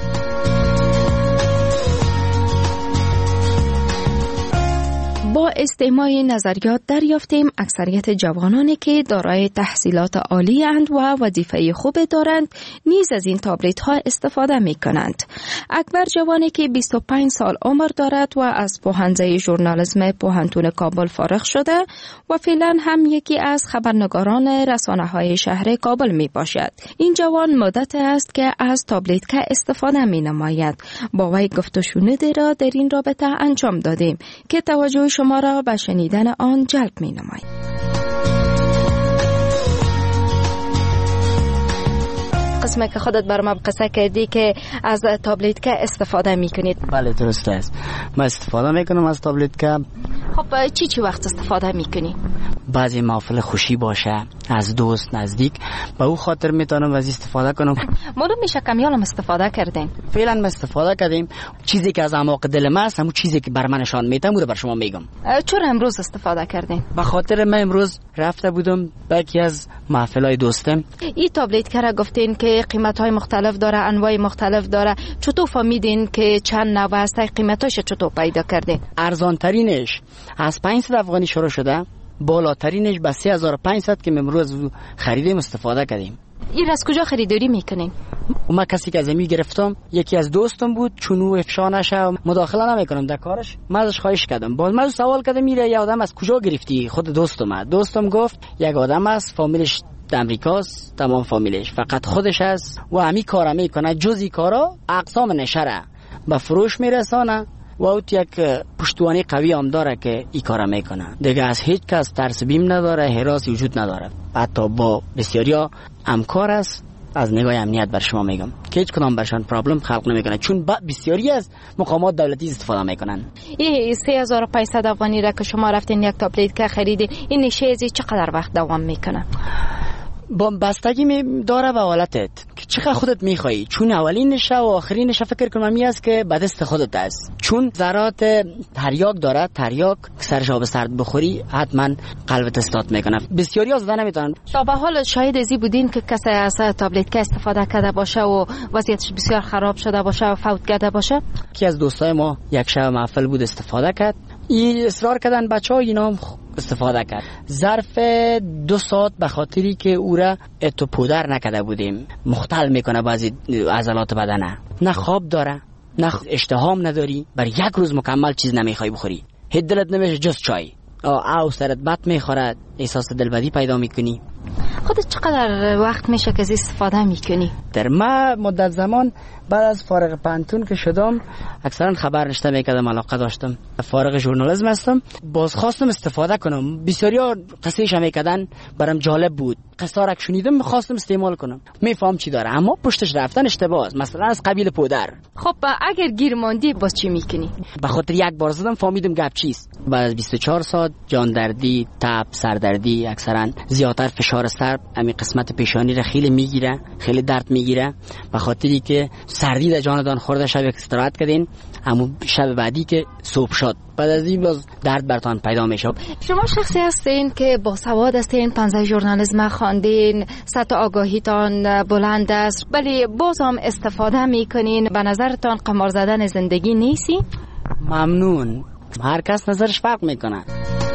با استماع نظریات دریافتیم اکثریت جوانانی که دارای تحصیلات عالی اند و وظیفه خوب دارند نیز از این تابلت ها استفاده می کنند. اکبر جوانی که 25 سال عمر دارد و از پوهنځی ژورنالیسم پوهنتون کابل فارغ شده و فعلا هم یکی از خبرنگاران رسانه های شهر کابل می باشد. این جوان مدت است که از تابلت استفاده می نماید. با وی گفت و شنود را در این رابطه انجام دادیم که توجه شما را به شنیدن آن جلب می نماید. قسمه که خودت برام قصه کردی که از تابلت استفاده می کنید. بله درست است. من استفاده می کنم از تابلت. خب چی وقت استفاده می کنی؟ بعضی محافل خوشی باشه از دوست نزدیک به او خاطر میتونم از استفاده کنم. معلوم میشه کمیالم استفاده کردیم. فعلا ما استفاده کردیم. چیزی که از اعماق دل ما است، همون چیزی که بر من نشان میدم رو بر شما میگم. چرا امروز استفاده کردیم؟ به خاطر من امروز رفته بودم به یکی از محفلای دوستم. این تابلت کرا گفتین که قیمت‌های مختلف داره، انواع مختلف داره. چطور فهمیدین که چند نوع است؟ قیمتاش چطور پیدا کردین؟ ارزان ترینش از 500 افغانی شروع شده، بالاترینش به 3500 که امروز خریدیم استفاده کردیم. این از کجا خریداری میکنین؟ ما کسی که از امی گرفتم یکی از دوستم بود، چون او افشا نشه مداخله نمیکنم در کارش. من ازش خواهش کردم، باز من سوال کردم میره یه آدم از کجا گرفتی؟ خود دوستم گفت یک آدم است، فامیلش امریکاست، تمام فامیلش فقط خودش است و همین کارا میکنه. جزئی کارا اقسام نشره به فروش میرسانه و اوت یک پشتوانی قوی هم داره که این کارا میکنه. دیگه از هیچ کس ترس بیم نداره، هراسی وجود نداره. حتی با بسیاریا همکار است. از نگاه امنیت بر شما میگم که هیچ کدام برشان پرابلم خلق نمیکنه، چون بسیاری از مقامات دولتی استفاده میکنن. این 3500 افغانی را که شما رفتین یک تابلت که خریدین، این نشه ازی چقدر وقت دوام میکنه؟ با بستگی داره به حالتت که چقدر خودت میخوایی، چون اولین نشه و آخرین نشه فکر کنم می است که به دست خودت است. چون ذرات تریاک داره، تریاک سرش آب سرد بخوری حتما قلبت استارت میکنه. بسیاری از زدن نمیتونن. تا به حال شاهد ازی بودین که کسی از تابلت که استفاده کرده باشه و وضعیتش بسیار خراب شده باشه و فوت کرده باشه؟ کی از دوستای ما یک شب محفل بود استفاده کرد، این اصرار کردن بچه‌ها اینا هم استفاده کرد. ظرف 2 ساعت به خاطری که او را اتو پودر نکرده بودیم مختل میکنه بعضی عضلات بدنه، نه خواب داره نه اشتهام نداری، بر یک روز مکمل چیز نمیخوای بخوری، هیچ دلت نمیشه جز چای او سرت بد میخورد، احساس دلبدی پیدا میکنی. خودت چقدر وقت میشه که استفاده میکنی؟ در ما مدت زمان بعد از فارغ پانتون که شدم اکثرا خبر نشته میکردم، علاقه داشتم، فارغ ژورنالیسم هستم، باز خواستم استفاده کنم. بسیاریا قصهش میکردن، برام جالب بود، قصه را شنیدم خواستم استعمال کنم، میفهم چی داره، اما پشتش رفتن اشتباه است، مثلا از قبیل پودر. خب اگر گیر ماندی باز چی میکنی؟ به خاطر یک بار زدم فهمیدم گپ چیست. بعد از 24 ساعت جان دردی، تب، سردردی، اکثرا زیادتر فشار سر بیشتر همین قسمت پیشانی را خیلی میگیره، خیلی درد میگیره، به خاطری که سردی در جانتان خورده، شب استراحت کردین، اما شب بعدی که صبح شد بعد از این باز درد برتان پیدا میشه. شما شخصی هستین که با سواد هستین، 15 ژورنالیسم خواندین، سطح آگاهیتان بلند است، ولی باز هم استفاده میکنین. به نظرتان قمار زدن زندگی نیستی؟ ممنون. هر کس نظرش فرق میکنه.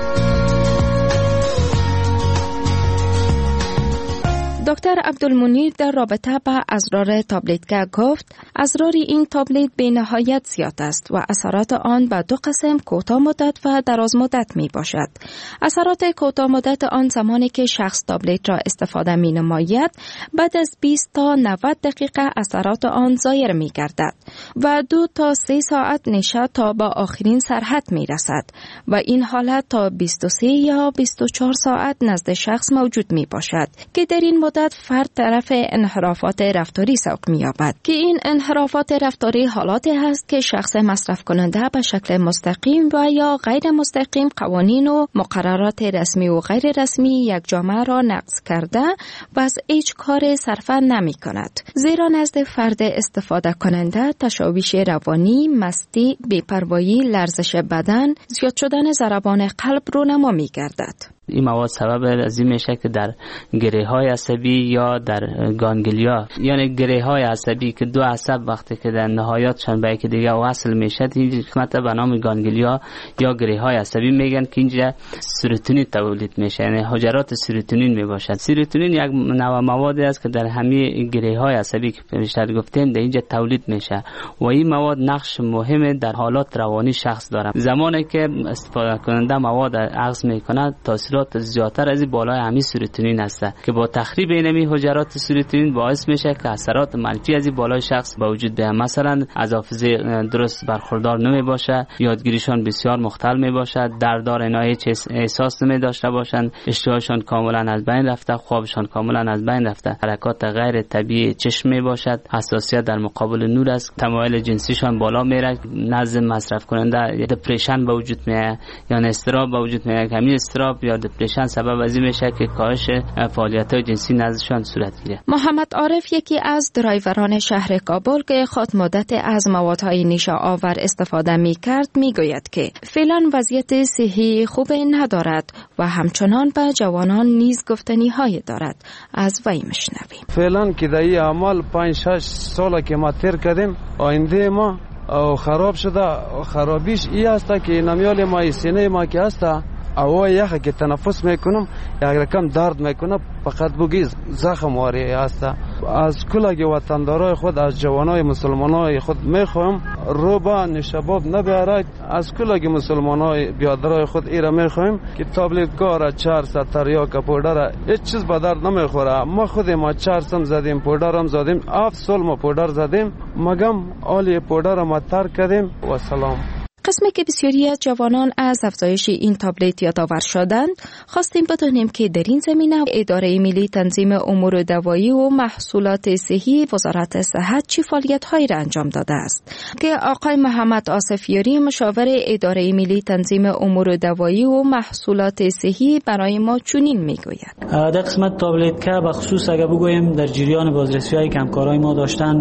دکتر عبدالمنیر در رابطه با اسرار تابلتکه گفت اسرار این تابلت به نهایت زیاد است و اثرات آن به دو قسم، کوتاه مدت و دراز مدت می باشد. اثرات کوتاه مدت آن زمانی که شخص تابلت را استفاده می نماید، بعد از 20 تا 90 دقیقه اثرات آن ظاهر می گردد و 2 تا 3 ساعت نشه تا با آخرین سرحد می رسد و این حالت تا 23 یا 24 ساعت نزد شخص موجود می باشد که در این مدت فرد طرف انحرافات رفتاری سوق می‌یابد که این انحرافات رفتاری حالاتی هست که شخص مصرف کننده به شکل مستقیم و یا غیر مستقیم قوانین و مقررات رسمی و غیر رسمی یک جامعه را نقض کرده و از هیچ کار صرفا نمی کند، زیرا نزد فرد استفاده کننده تشویش روانی، مستی، بی‌پروایی، لرزش بدن، زیاد شدن ضربان قلب رونما می‌گردد. این مواد سبب از این میشه که در گره‌های عصبی یا در گانگلیا، یعنی گره‌های عصبی که دو عصب وقتی که در نهایتشان به یک دیگه وصل میشه، این قسمت به نام گانگلیا یا گره‌های عصبی میگن که اینجا سروتونین تولید میشه، یعنی حجرات سروتونین میباشد. سروتونین یک نوع موادی است که در همه گره‌های عصبی که بیشتر گفتیم در اینجا تولید میشه و این مواد نقش مهم در حالات روانی شخص داره. زمانی که استفاده کننده مواد اخذ میکنه، تاثیر زیادتر از بالای همین سروتونین است که با تخریب این حجرات سروتونین باعث میشه که اثرات منفی از بالای شخص به وجود بیاد. مثلا از حافظه درست برخوردار نمی باشه، یادگیریشان بسیار مختل می باشه، دردار اینا هیچ احساس نمی داشته باشند، اشتهاشان کاملا از بین رفته، خوابشان کاملا از بین رفته، حرکات غیر طبیعی چشم می باشد، حساسیت در مقابل نور است، تمایل جنسیشان بالا میره، نزد مصرف کننده دپرشن به وجود میاد یا اضطراب به وجود میاد. همین اضطراب یا دپرشن سبب از این میشه که کاهش فعالیت‌های جنسی نزدشان صورت گیره. محمد عارف یکی از درایوران شهر کابل که خود مدت از موادهای نیشه آور استفاده می‌کرد میگوید که فعلا وضعیت صحی خوب ندارد و همچنان به جوانان نیز گفتنی‌های دارد. از وی میشنویم. فعلا که در این عمل 5-6 سال که ما تیر کردیم، آینده ما خراب شده. خرابیش این است که نمیال ما سینه ما که است او یخه که تنفس میکنم یک رقم درد میکنه، فقط بگی زخم واری است. از کلگی وطندارای خود، از جوانای مسلمانای خود میخوایم روبا نشباب نبیارد. از کلگی مسلمانای بیادرای خود ایره میخوایم که تابلتگاه را 400 تریاک پودر هیچ چیز به درد نمیخوره. ما خود ما 400 زدیم، پودرم زدیم، 7 سال ما پودر زدیم، مگم آلی پودر ما ترک کردیم و سلام. قسمی که بسیاری از جوانان از افزایش این تابلت یادآور شدند، خواستیم بدانیم که در این زمینه اداره ملی تنظیم امور دوایی و محصولات صحی وزارت صحت چه فعالیت‌هایی را انجام داده است که آقای محمد آصفیاری مشاور اداره ملی تنظیم امور دوایی و محصولات صحی برای ما چنین میگوید. در قسمت تابلت که به خصوص اگر بگویم در جریان بازرسی‌های که همکارای ما داشتن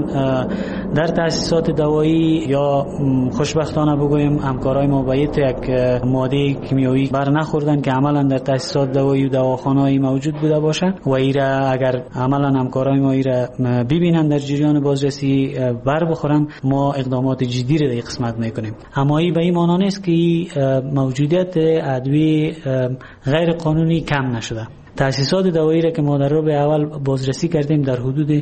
در تأسیسات دوایی یا خوشبختانه بگویم همکارای ما به یک ماده کیمیایی بر نخوردن که عملا در تأسیسات دوایی و دواخانه‌ای موجود بوده باشه و ایرا اگر عملا همکارای ما ایرا ببینن در جریان بازرسی بر بخورن، ما اقدامات جدی را در قسمت میکنیم. اما این به این معنی نیست که موجودیت ادویه غیر قانونی کم نشده. تأسیسات دوایی را که ما در ربع اول بازرسی کردیم، در حدود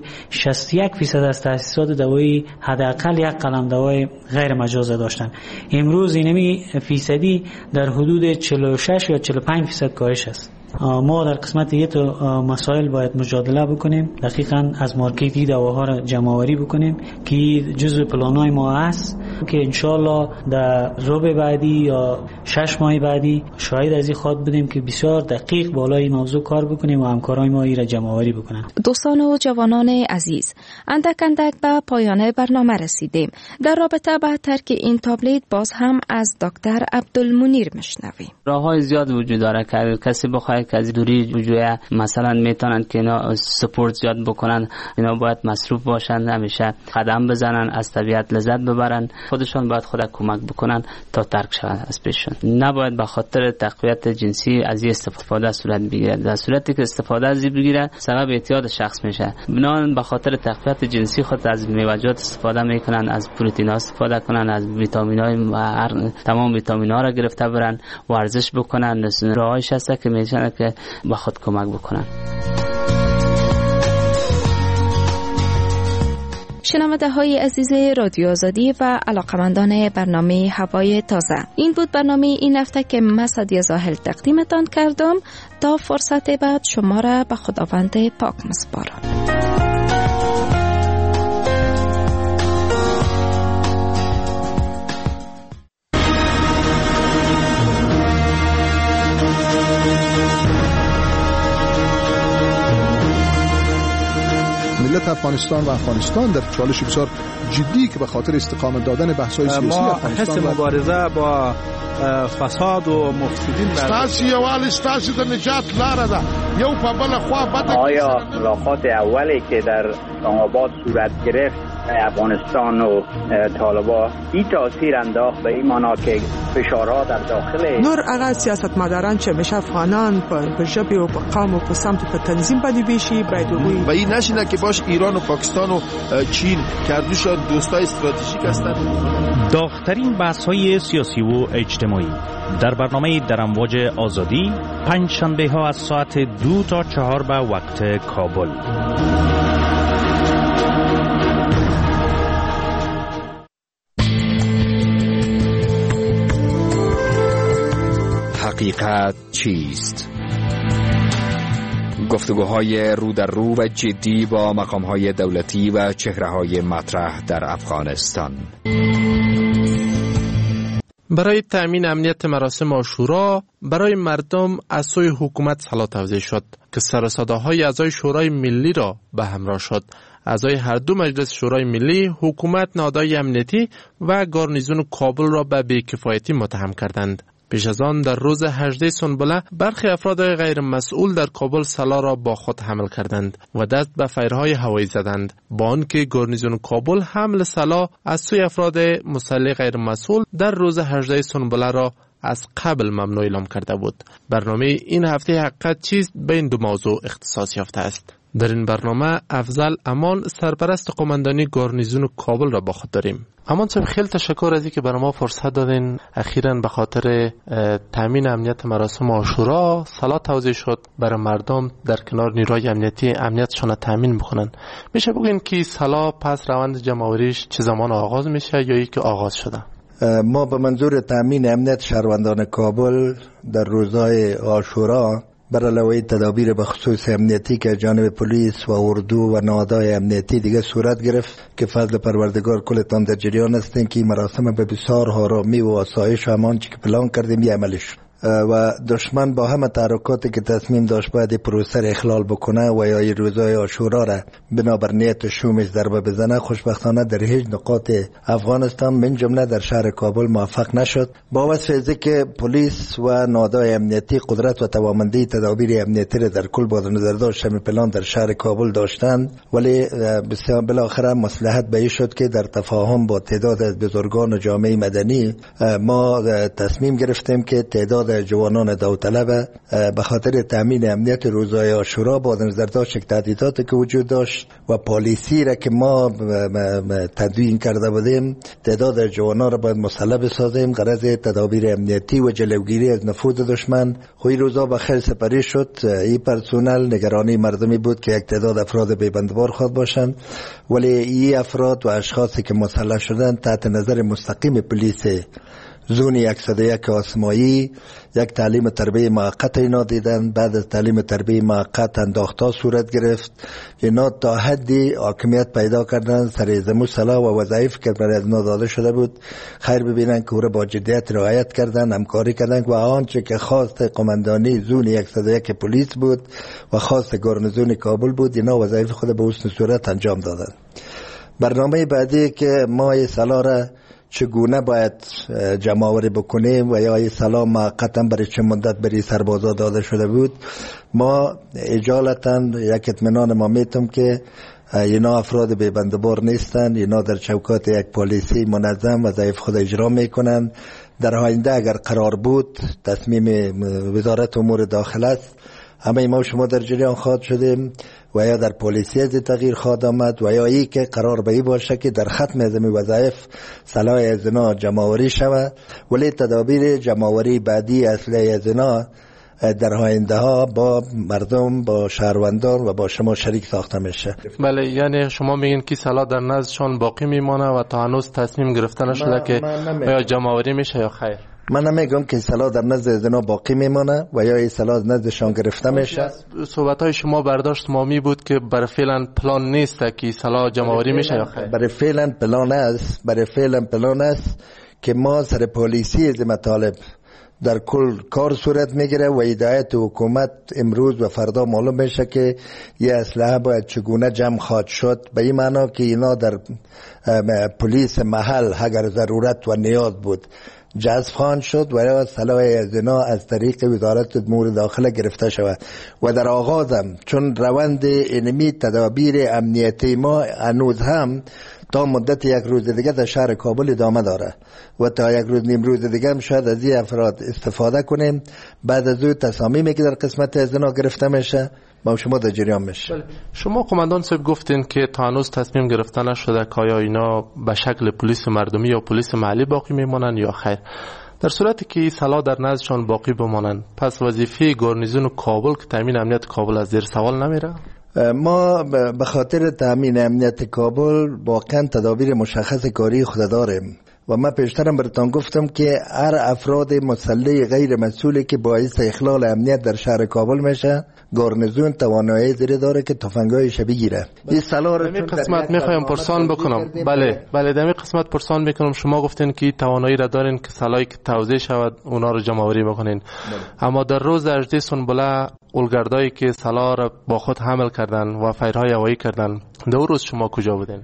61% از تأسیسات دوایی حداقل یک قلم دوای غیر مجاز داشتن. امروز اینمی فیصدی در حدود 46 یا 45% کاهش است. ما در قسمت یه تو مسائل باید مجادله بکنیم، دقیقاً از مارکتی دواها را جمع آوری بکنیم که جزء پلانای ما است که انشالله در ربع بعدی یا 6 ماه بعدی شاید از این خواد بودیم که بسیار دقیق بالای این موضوع کار بکنیم و همکارای ما این را جمع‌آوری بکنن. دوستان و جوانان عزیز، اندک به پایان برنامه رسیدیم. در رابطه با ترک این تابلت باز هم از دکتر عبدالمنیر میشنویم. راه‌های زیاد وجود داره که کسی بخواد که از دوری وجوه مثلا میتونن که اینا سپورت زیاد بکنن، اینا باید مصروف باشن، همیشه قدم بزنن، از طبیعت لذت ببرن، خودشون باید خود کمک بکنن تا ترک شود از پیششون. نباید به خاطر تقویت جنسی از این استفاده صورت بگیره. در صورتی که استفاده از این بگیره سبب اعتیاد شخص میشه. بنابراین به خاطر تقویت جنسی خود از میوه‌جات استفاده میکنن، از پروتئین‌ها استفاده کنن، از ویتامین‌های و تمام ویتامین‌ها را گرفته برن، ورزش بکنن. راهش هست که میتونه که به خود کمک بکنن. شنونده های عزیز رادیو آزادی و علاقمندان برنامه هوای تازه، این بود برنامه این هفته که من سعدیه زاهل تقدیمتان کردم. تا فرصت بعد شما را به خداوند پاک میسپارم. ملت افغانستان و افغانستان در چالش بسیار جدی که به خاطر استقامت دادن بحث‌های سیاسی افغانستان حس مبارزه با فساد و مفسدین ستاسي یوال ستاسي د نجات لار ده یو په بل خوا بده. آیا ملاقات اولی که در اسلام آباد صورت گرفت افغانستان و طالبان این تاثیر انداخت به این معنا که فشارها در داخل نور هغه سیاستمداران چې مشه افغانان په ژبه او په قوم او په سمت په تنظیم باندې بشي باید و این نشینه که باش ایران و پاکستان و چین کردوشان دوستای استراتژیک هستند. داغ‌ترین بحث‌های سیاسی و اجتماعی در برنامه در امواج آزادی پنج شنبه ها از ساعت 2 تا 4 به وقت کابل. حقیقت چیست؟ گفتگوهای رو در رو و جدی با مقام‌های دولتی و چهره‌های مطرح در افغانستان. برای تأمین امنیت مراسم عاشورا برای مردم از سوی حکومت سلا توزیع شد که سر و صداهای اعضای شورای ملی را به همراه شد. اعضای هر دو مجلس شورای ملی حکومت، نهادهای امنیتی و گارنیزون کابل را به بی‌کفایتی متهم کردند. پیش از آن در روز 18 سنبله برخی افراد غیر مسئول در کابل سلا را با خود حمل کردند و دست به فیرهای هوایی زدند، با آنکه گارنیزون کابل حمل سلا از سوی افراد مسلح غیر مسئول در روز 18 سنبله را از قبل ممنوع اعلام کرده بود. برنامه این هفته حقیقت چیست به این دو موضوع اختصاص یافته است. در این برنامه افضل امان، سرپرست قماندانی گارنیزون کابل را با خود داریم. امان صاحب، خیلی تشکر از اینکه برای ما فرصت دادین. اخیراً به خاطر تامین امنیت مراسم عاشورا سلا توزیع شد برای مردم در کنار نیروهای امنیتی امنیتشان تامین بکنن. میشه بگین که سلا پس روند جمع‌آوریش چه زمان آغاز میشه یا ای که آغاز شده؟ ما به منظور تامین امنیت شهروندان کابل در روزهای عاشورا بر علاوه تدابیر به خصوص امنیتی که جانب پلیس و اردو و نهادهای امنیتی دیگه صورت گرفت که فضل پروردگار کلتان در جریان هستیم که مراسم به بسیار آرامی و آسایش همان چی که پلان کردیم یه عملش و دشمن با همه تحرکاتی که تصمیم داشت باید پروسه را اخلال بکنه و یا روزهای عاشورا را بنابر نیت شومش ضربه بزنه، خوشبختانه در هیچ نقاط افغانستان من جمله در شهر کابل موفق نشد. با واسطه که پلیس و نهادهای امنیتی قدرت و توانمندی تدابیر امنیتی را در کل با نظر داشت همین پلان در شهر کابل داشتند، ولی بسیار بالاخره مصلحت به این شد که در تفاهم با تعداد از بزرگان و جامعه مدنی ما تصمیم گرفتیم که تعداد جوانان داوطلب به خاطر تامین امنیت روزهای عاشورا با نظر داشت تهدیداتی که وجود داشت و پالیسی را که ما تدوین کرده بودیم، تعداد جوانان را باید مسلح بسازیم غرض تدابیر امنیتی و جلوگیری از نفوذ دشمن. خوی روزا بخیر سپری شد. این پرسونل نگرانی مردمی بود که یک تعداد افراد بیبندوار خواد باشند، ولی این افراد و اشخاصی که مسلح شدند تحت نظر مستقیم پلیس زون 101 آسمایی یک تعلیم تربیه موقت اینا دیدن. بعد از تعلیم تربیه موقت انداختا صورت گرفت. اینا تا حدی حاکمیت پیدا کردن سر زمو صلاح و وظایف که برای از داده شده بود خیر ببینن که او را با جدیت رعایت کردن، همکاری کردن و آنچه که خواست قماندانی زون 101 پلیس بود و خواست گارنیزون کابل بود اینا وظایف خود به حسن صورت انجام دادن. برنامه بعدی که ما این صلاح را چگونه باید جمع‌آوری بکنیم و یا این صلاح موقتا برای چه مدت برای سربازا داده شده بود، ما اجالتا یک اطمینان ما میتم که اینا افراد بی‌بندبار نیستند. اینا در چوکات یک پلیسی منظم وظایف خود اجرا میکنند. در آینده اگر قرار بود تصمیم وزارت امور داخل است، همه ما شما در جریان خواهد شدیم و یا در پلیسی از تغییر خواهد آمد و یا ای که قرار به ای باشه که در ختم از این وظایف صلاح از اینا جمع‌آوری شود، ولی تدابیر جمع‌آوری بعدی اصلی از اینا در آینده ها با مردم، با شهروندان و با شما شریک ساخته میشه. بله، یعنی شما میگین که صلاح در نزدشان باقی میمانه و تا هنوز تصمیم گرفته نشده که یا جمع‌آوری میشه یا خیر؟ من نمیگم که صلاح در نزد از اینا باقی میمانه و یا این صلاح نزدشان گرفته میشه. صحبت‌های شما برداشت ما می بود که برای فعلا پلان نیست که صلاح جمع‌آوری میشه یا خیر؟ برای فعلا پلان است که ما سر پلیسی از مطالب در کل کار صورت میگیره و هدایت حکومت امروز و فردا معلوم میشه که یه اسلحه باید چگونه جمع خواهد شد، به این معنا که اینا در پلیس محل اگر ضرورت و نیاز بود جذب خواهند شد و یا صلاح از اینا از طریق وزارت امور داخله گرفته شود. و در آغازم چون روند اینمی تدابیر امنیتی ما هنوز هم تا مدت یک روز دیگه در شهر کابل ادامه داره و تا یک روز نیم روز دیگه هم شاید از این افراد استفاده کنیم. بعد از او تصامیمی که در قسمت از اینا گرفته میشه ما شما در جریان میشه. شما قماندان صاحب گفتین که تا هنوز تصمیم گرفته نشده که آیا اینا به شکل پلیس مردمی یا پلیس محلی باقی میمونن یا خیر. در صورتی که صلاح در نزدشان باقی بمانند، پس وظیفه گارنیزون کابل که تامین امنیت کابل از زیر سوال نمیره؟ ما به خاطر تامین امنیت کابل واقعا تدابیر مشخص کاری خود داریم و من پیشترم براتون گفتم که هر افراد مسلح غیر مسئولی که باعث اخلال امنیت در شهر کابل میشه، گارنیزون توانایی زیر داره که تفنگایش بگیره. این صلاح رو در قسمت میخوایم پرسان بکنم. بله در این قسمت پرسان میکنم. شما گفتین که توانایی را دارین که صلاحی که توزیع شود اونا رو جمع‌آوری بکنین، اما در روز اجده سنبله اولگردایی که صلاح را با خود حمل کردن و فیرهای هوایی کردن، در روز شما کجا بودین؟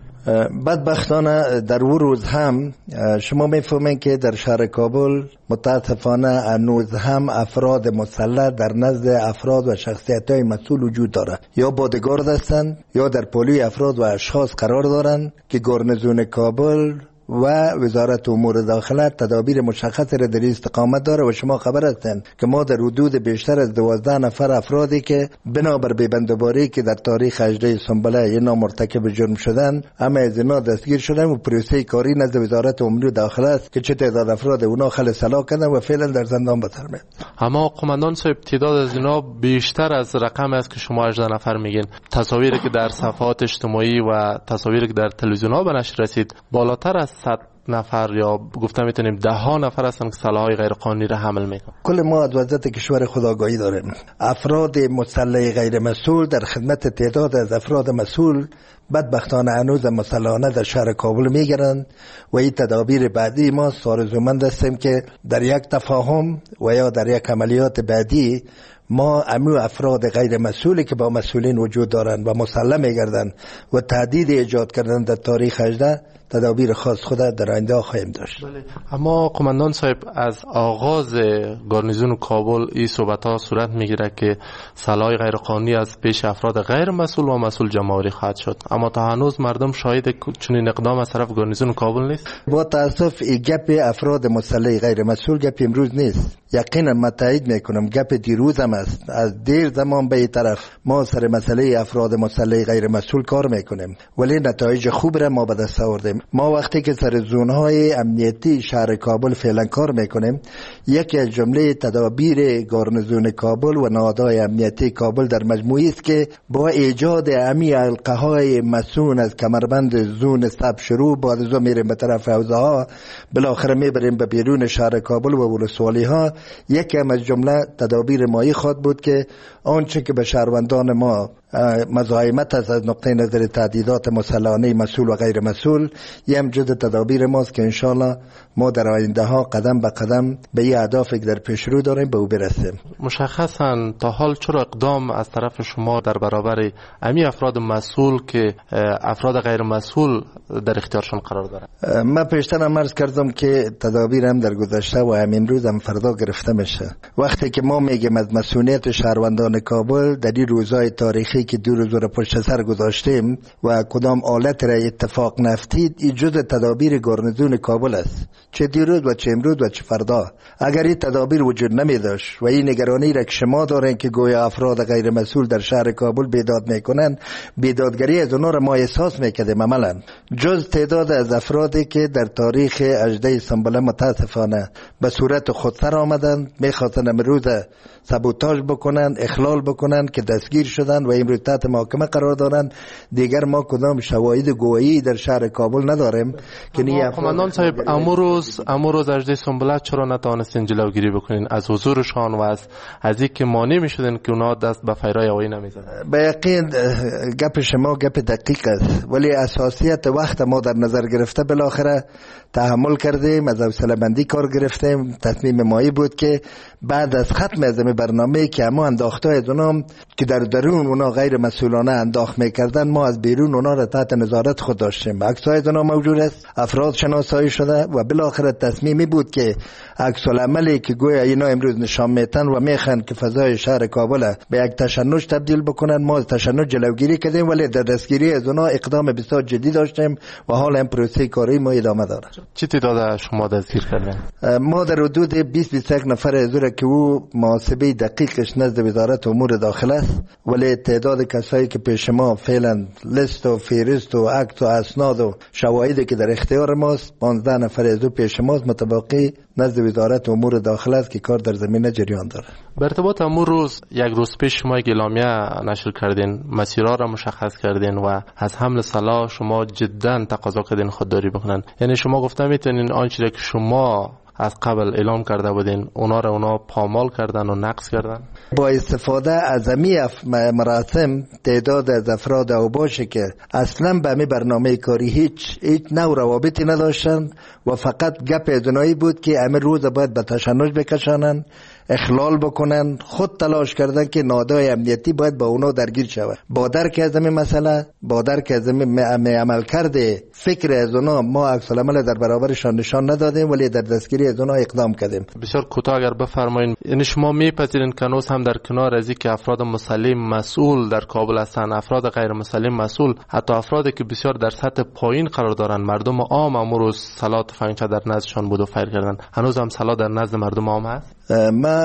بدبختانه در اون روز هم شما میفهمین که در شهر کابل متاسفانه هنوز هم افراد مسلح در نزد افراد و شخصیت‌های مسئول وجود داره، یا بادگارد هستند یا در پلی افراد و اشخاص قرار دارند که گارنیزون کابل و وزارت امور داخله تدابیر مشخص را در استقامت داره و شما خبر هستند که ما در حدود بیشتر از 12 نفر افرادی که بنابر بیبندباری که در تاریخ 18 سنبله اینا مرتکب جرم شدن، همه از اینا دستگیر شدن و پروسه کاری نزد وزارت امور داخله است که چه تعداد افراد اونا خلاص کردن و فعلا در زندان بترمه. اما قماندان صاحب تعداد از اینا بیشتر از رقم است که شما 18 نفر میگین. تصاویری که در صفحات اجتماعی و تصاویری که در تلویزیون ها به نشر رسید بالاتر از 100 نفر یا گفتم میتونیم 10 نفر هستن که سلاح‌های غیر قانونی را حمل میکنن. کل ما از وضعیت کشور خودآگاهی داریم. افراد مسلح غیر مسئول در خدمت تعداد از افراد مسئول بدبختانه هنوز مسلحانه در شهر کابل میگیرند و این تدابیر بعدی ما آرزومند هستیم که در یک تفاهم و یا در یک عملیات بعدی ما امو افراد غیر مسئولی که با مسئولین وجود دارند و مسلح میگردند و تهدید ایجاد کردن در تاریخ 18 تدابیر خاص خود در آینده خواهیم داشت. بله. اما قماندان صاحب از آغاز گارنیزون کابل این صحبت ها صورت میگیره که سلاح غیر قانونی از پیش افراد غیر مسئول و مسئول جمع‌آوری خواهد شد، اما تا هنوز مردم شاهد چنین اقدام از طرف گارنیزون کابل نیست. با تاسف این گپ افراد مسلح غیر مسئول گپ امروز نیست. یقینا من تایید میکنم گپ دیروز هم است. از دیر زمان به این طرف ما سر مسئله افراد مسلح غیر مسئول کار میکنیم ولی نتایج خوب را ما به دست آوردیم. ما وقتی که سر زونهای امنیتی شهر کابل فعلا کار میکنیم، یکی از جمله تدابیر گارنیزون کابل و نهادهای امنیتی کابل در مجموعی است که با ایجاد امی حلقه های مسون از کمربند زون سب شروع، بعد از میریم به طرف حوزه ها، بالاخره میبریم به بیرون شهر کابل و ولسوالی ها. یکی از جمله تدابیر مایی خواد بود که آنچه که به شهروندان ما مزاحمت است از نقطه نظر تعدیدات مسلحانه مسئول و غیر مسئول، یه هم جز تدابیر ماست که انشالله ما در آینده ها قدم به قدم به یه اهدافی که در پیش رو داریم به او برسیم. مشخصا تا حال چرا اقدام از طرف شما در برابر امی افراد مسئول که افراد غیر مسئول در اختیارشان قرار دارند؟ من پیشتر هم عرض کردم که تدابیر هم در گذشته و همین روز هم فردا گرفته میشه. وقتی که ما میگیم از مسئولیت شهروندان کابل در این روزهای تاریخی که 2 روز رو پشت سر گذاشتیم و کدام آلت را اتفاق نفتید، این جز تدابیر گارنیزون کابل است، چه دیروز و چه امروز و چه فردا. اگر این تدابیر وجود نمی داشت و این نگرانی را که شما دارین که گویا افراد غیر مسئول در شهر کابل بیداد میکنن، بیدادگری از اونا را ما احساس میکردیم. عملا جز تعداد از افرادی که در تاریخ 18 سنبله متاسفانه به صورت خودسر آمدند، میخواستن امروز سابوتاژ بکنن، اخلال بکنن که دستگیر شدن و امروز تحت محاکمه قرار دارن. دیگر ما کدام شواهد گویی در شهر کابل نداریم که قماندان صاحب امروز 18 سنبله چرا نتوانستین جلوگیری بکنین از حضورشان و از اینکه مانع میشدن که اونا دست به فیرای هوایی نمیزدن؟ به یقین گپ شما گپ دقیق است، ولی اساسیت وقت ما در نظر گرفته بالاخره تحمل کردیم، از حوصله بندی کار گرفتیم. تصمیم مایی بود که بعد از ختم از برنامه که اما انداختای از اونام که در درون اونا غیر مسئولانه انداخت میکردن، ما از بیرون اونا را تحت نظارت خود داشتیم. عکسای از اونا موجود است، افراد شناسایی شده و بالاخره تصمیمی بود که عکس العملی که گویا اینا امروز نشان میتن و میخوان که فضای شهر کابل به یک تشنج تبدیل بکنن، ما از تشنج جلوگیری کردیم، ولی در دستگیری از اونا اقدام بسیار جدی داشتیم و حالا این پروسه کاری ما ادامه داره. چه تعداد شما دستگیر کردین؟ ما در حدود 20-21 نفر از که او محاسبه دقیقش نزد وزارت امور داخله است، ولی تعداد کسایی که پیش ما فعلا لیست و فهرست و عکس و اسناد و شواهدی که در اختیار ماست 15 نفر از پیش ماست، متبقی نزد وزارت امور داخله است که کار در زمینه جریان داره. به ارتباط امور روز یک روز پیش شما اعلامیه نشر کردین، مسیرها را مشخص کردین و از حمل سلاح شما جدا تقاضا کردین خودداری بکنن. یعنی شما گفتم میتونین آنچه که شما از قبل اعلام کرده بودین اونا پامال کردن و نقض کردن؟ با استفاده از امی مراسم تعداد از افراد اوباشه که اصلا به امی برنامه کاری هیچ نوع روابطی نداشتن و فقط گپ ادنایی بود که امی روز باید به تشنج بکشانن، اخلال بکنن، خود تلاش کردن که نهادهای امنیتی باید با اونا درگیر شود. با درک از این مسئله، با درک از این عمل کرده فکر از اونا، ما عکس العمل در برابرشان نشان ندادیم ولی در دستگیری از اونا اقدام کردیم. بسیار کوتاه اگر بفرمایید، یعنی شما میپذیرین که هنوز هم در کنار از اینکه افراد مسلح مسئول در کابل هستند، افراد غیر مسلح مسئول، حتی افرادی که بسیار در سطح پایین قرار دارند، مردم عام امروز سلاح تفنگچه در نزدشان بود و فیر کردن، هنوز هم سلاح در نزد مردم عام هست؟ ما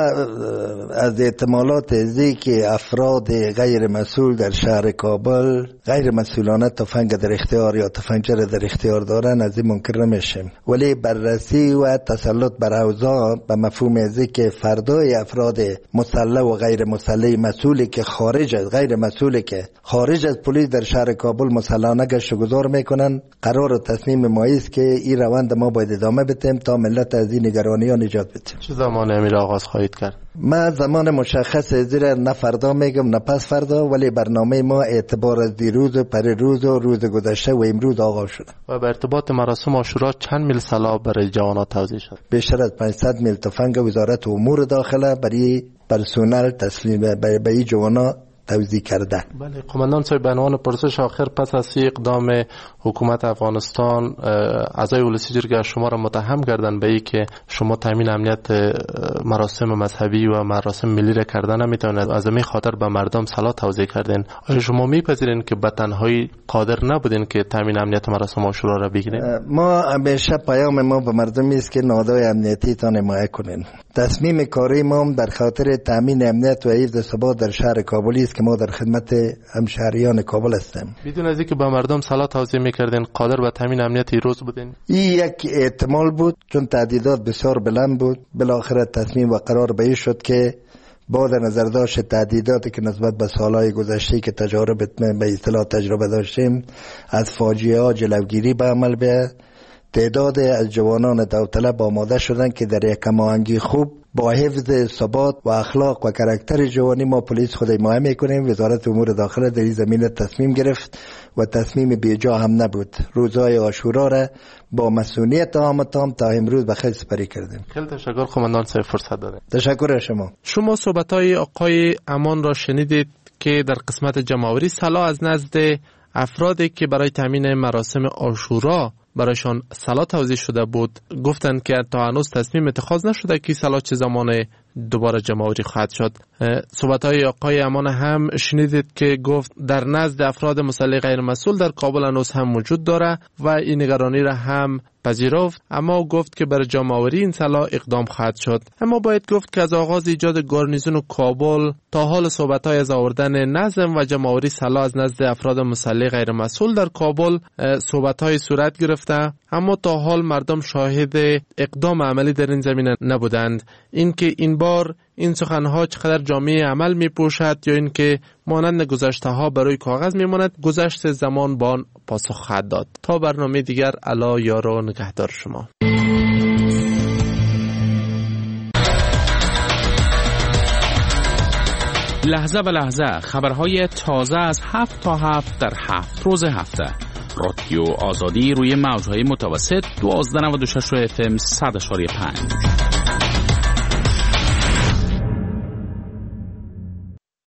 از احتمالات ازی که افراد غیر مسئول در شهر کابل غیر مسئولانه تفنگ در اختیار یا تفنگچه در اختیار دارن از این منکر نمیشیم، ولی بررسی و تسلط بر اوضاع به مفهوم ازی که فردای افراد مسلح و غیر مسلح مسئولی که غیر مسئولی که خارج از پلیس در شهر کابل مسلحانه گشت و گذار میکنن، قرار تصمیم ما است که این روند ما باید ادامه بدیم تا ملت از این نگرانی ها نجات بدیم. چه زمان امیر آغاز خواهید کرد؟ ما زمان مشخص زیر نه فردا میگم نه پس فردا، ولی برنامه ما اعتبار از دیروز و پریروز و روز گذشته و امروز آغاز شده. و به ارتباط مراسم عاشورا چند میل سلاح برای جوانان توزیع شد؟ بیشتر از 500 میل تفنگ وزارت امور داخله برای پرسونل تسلیم به این جوانان توزیع کرده. بله قماندان صاحب، به عنوان پرسش آخر، پس از اقدام حکومت افغانستان اعضای ولسی جرگه شما را متهم کردن به اینکه شما تامین امنیت مراسم مذهبی و مراسم ملی را کردن نمیتونید، از همین خاطر به مردم سلاح توزیع کردین. آیا شما میپذیرین که به تنهایی قادر نبودین که تامین امنیت مراسم عاشورا را بگیرین؟ ما همیشه پیام ما به مردم است که نهادهای امنیتی تان حمایت کنین. تصمیم کاری ما در خاطر تامین امنیت و حفظ ثبات در شهر کابل است که ما در خدمت همشهریان کابل هستیم. بدون از اینکه به مردم سلا توضیح میکردین قادر به تامین امنیت روز بودین؟ این یک احتمال بود، چون تعدیدات بسیار بلند بود. بالاخره تصمیم و قرار به این شد که با در نظر داشت تعدیداتی که نسبت به سالهای گذشته که به اصطلاح تجربه داشتیم از فاجعه ها جلوگیری به عمل بیاید. تعداد از جوانان داوطلب آماده شدند که در یک هماهنگی خوب با حفظ ثبات و اخلاق و کاراکتر جوانی ما پلیس خود حمایت میکنیم. وزارت امور داخله در این زمینه تصمیم گرفت و تصمیم بیجا هم نبود. روزهای عاشورا را با مسئولیت تام تا امروز به خیر سپری کردیم. خیلی تشکر قماندان صاحب، فرصت دادید. تشکر شما. شما صحبت‌های آقای امان را شنیدید که در قسمت جمع‌آوری سلا از نزد افرادی که برای تامین مراسم عاشورا برایشان سلا توزیع شده بود گفتند که تا هنوز تصمیم اتخاذ نشده که سلا چه زمان دوباره جمع‌آوری خواهد شد. صحبت‌های آقای امان هم شنیدید که گفت در نزد افراد مسلح غیر مسئول در کابل هنوز هم وجود داره و این نگرانی را هم پذیرفت، اما گفت که برای جمع‌آوری این سلا اقدام خواهد شد. اما باید گفت که از آغاز ایجاد گارنیزون کابل تا حال صحبت‌های از آوردن نظم و جمع‌آوری سلا از نزد افراد مسلح غیر مسئول در کابل صحبت‌های صورت گرفته، اما تا حال مردم شاهد اقدام عملی در این زمینه نبودند. اینکه این بار این سخنها چقدر جامعه عمل می پوشد یا اینکه مانند گذشته ها برای کاغذ می ماند، گذشت زمان با آن پاسخ خواهد داد. تا برنامه دیگر، الا یار و نگهدار شما. لحظه به لحظه خبرهای تازه از 7 تا 7 در 7 روز هفته. رادیو آزادی روی موجهای متوسط 1296 FM 100.5.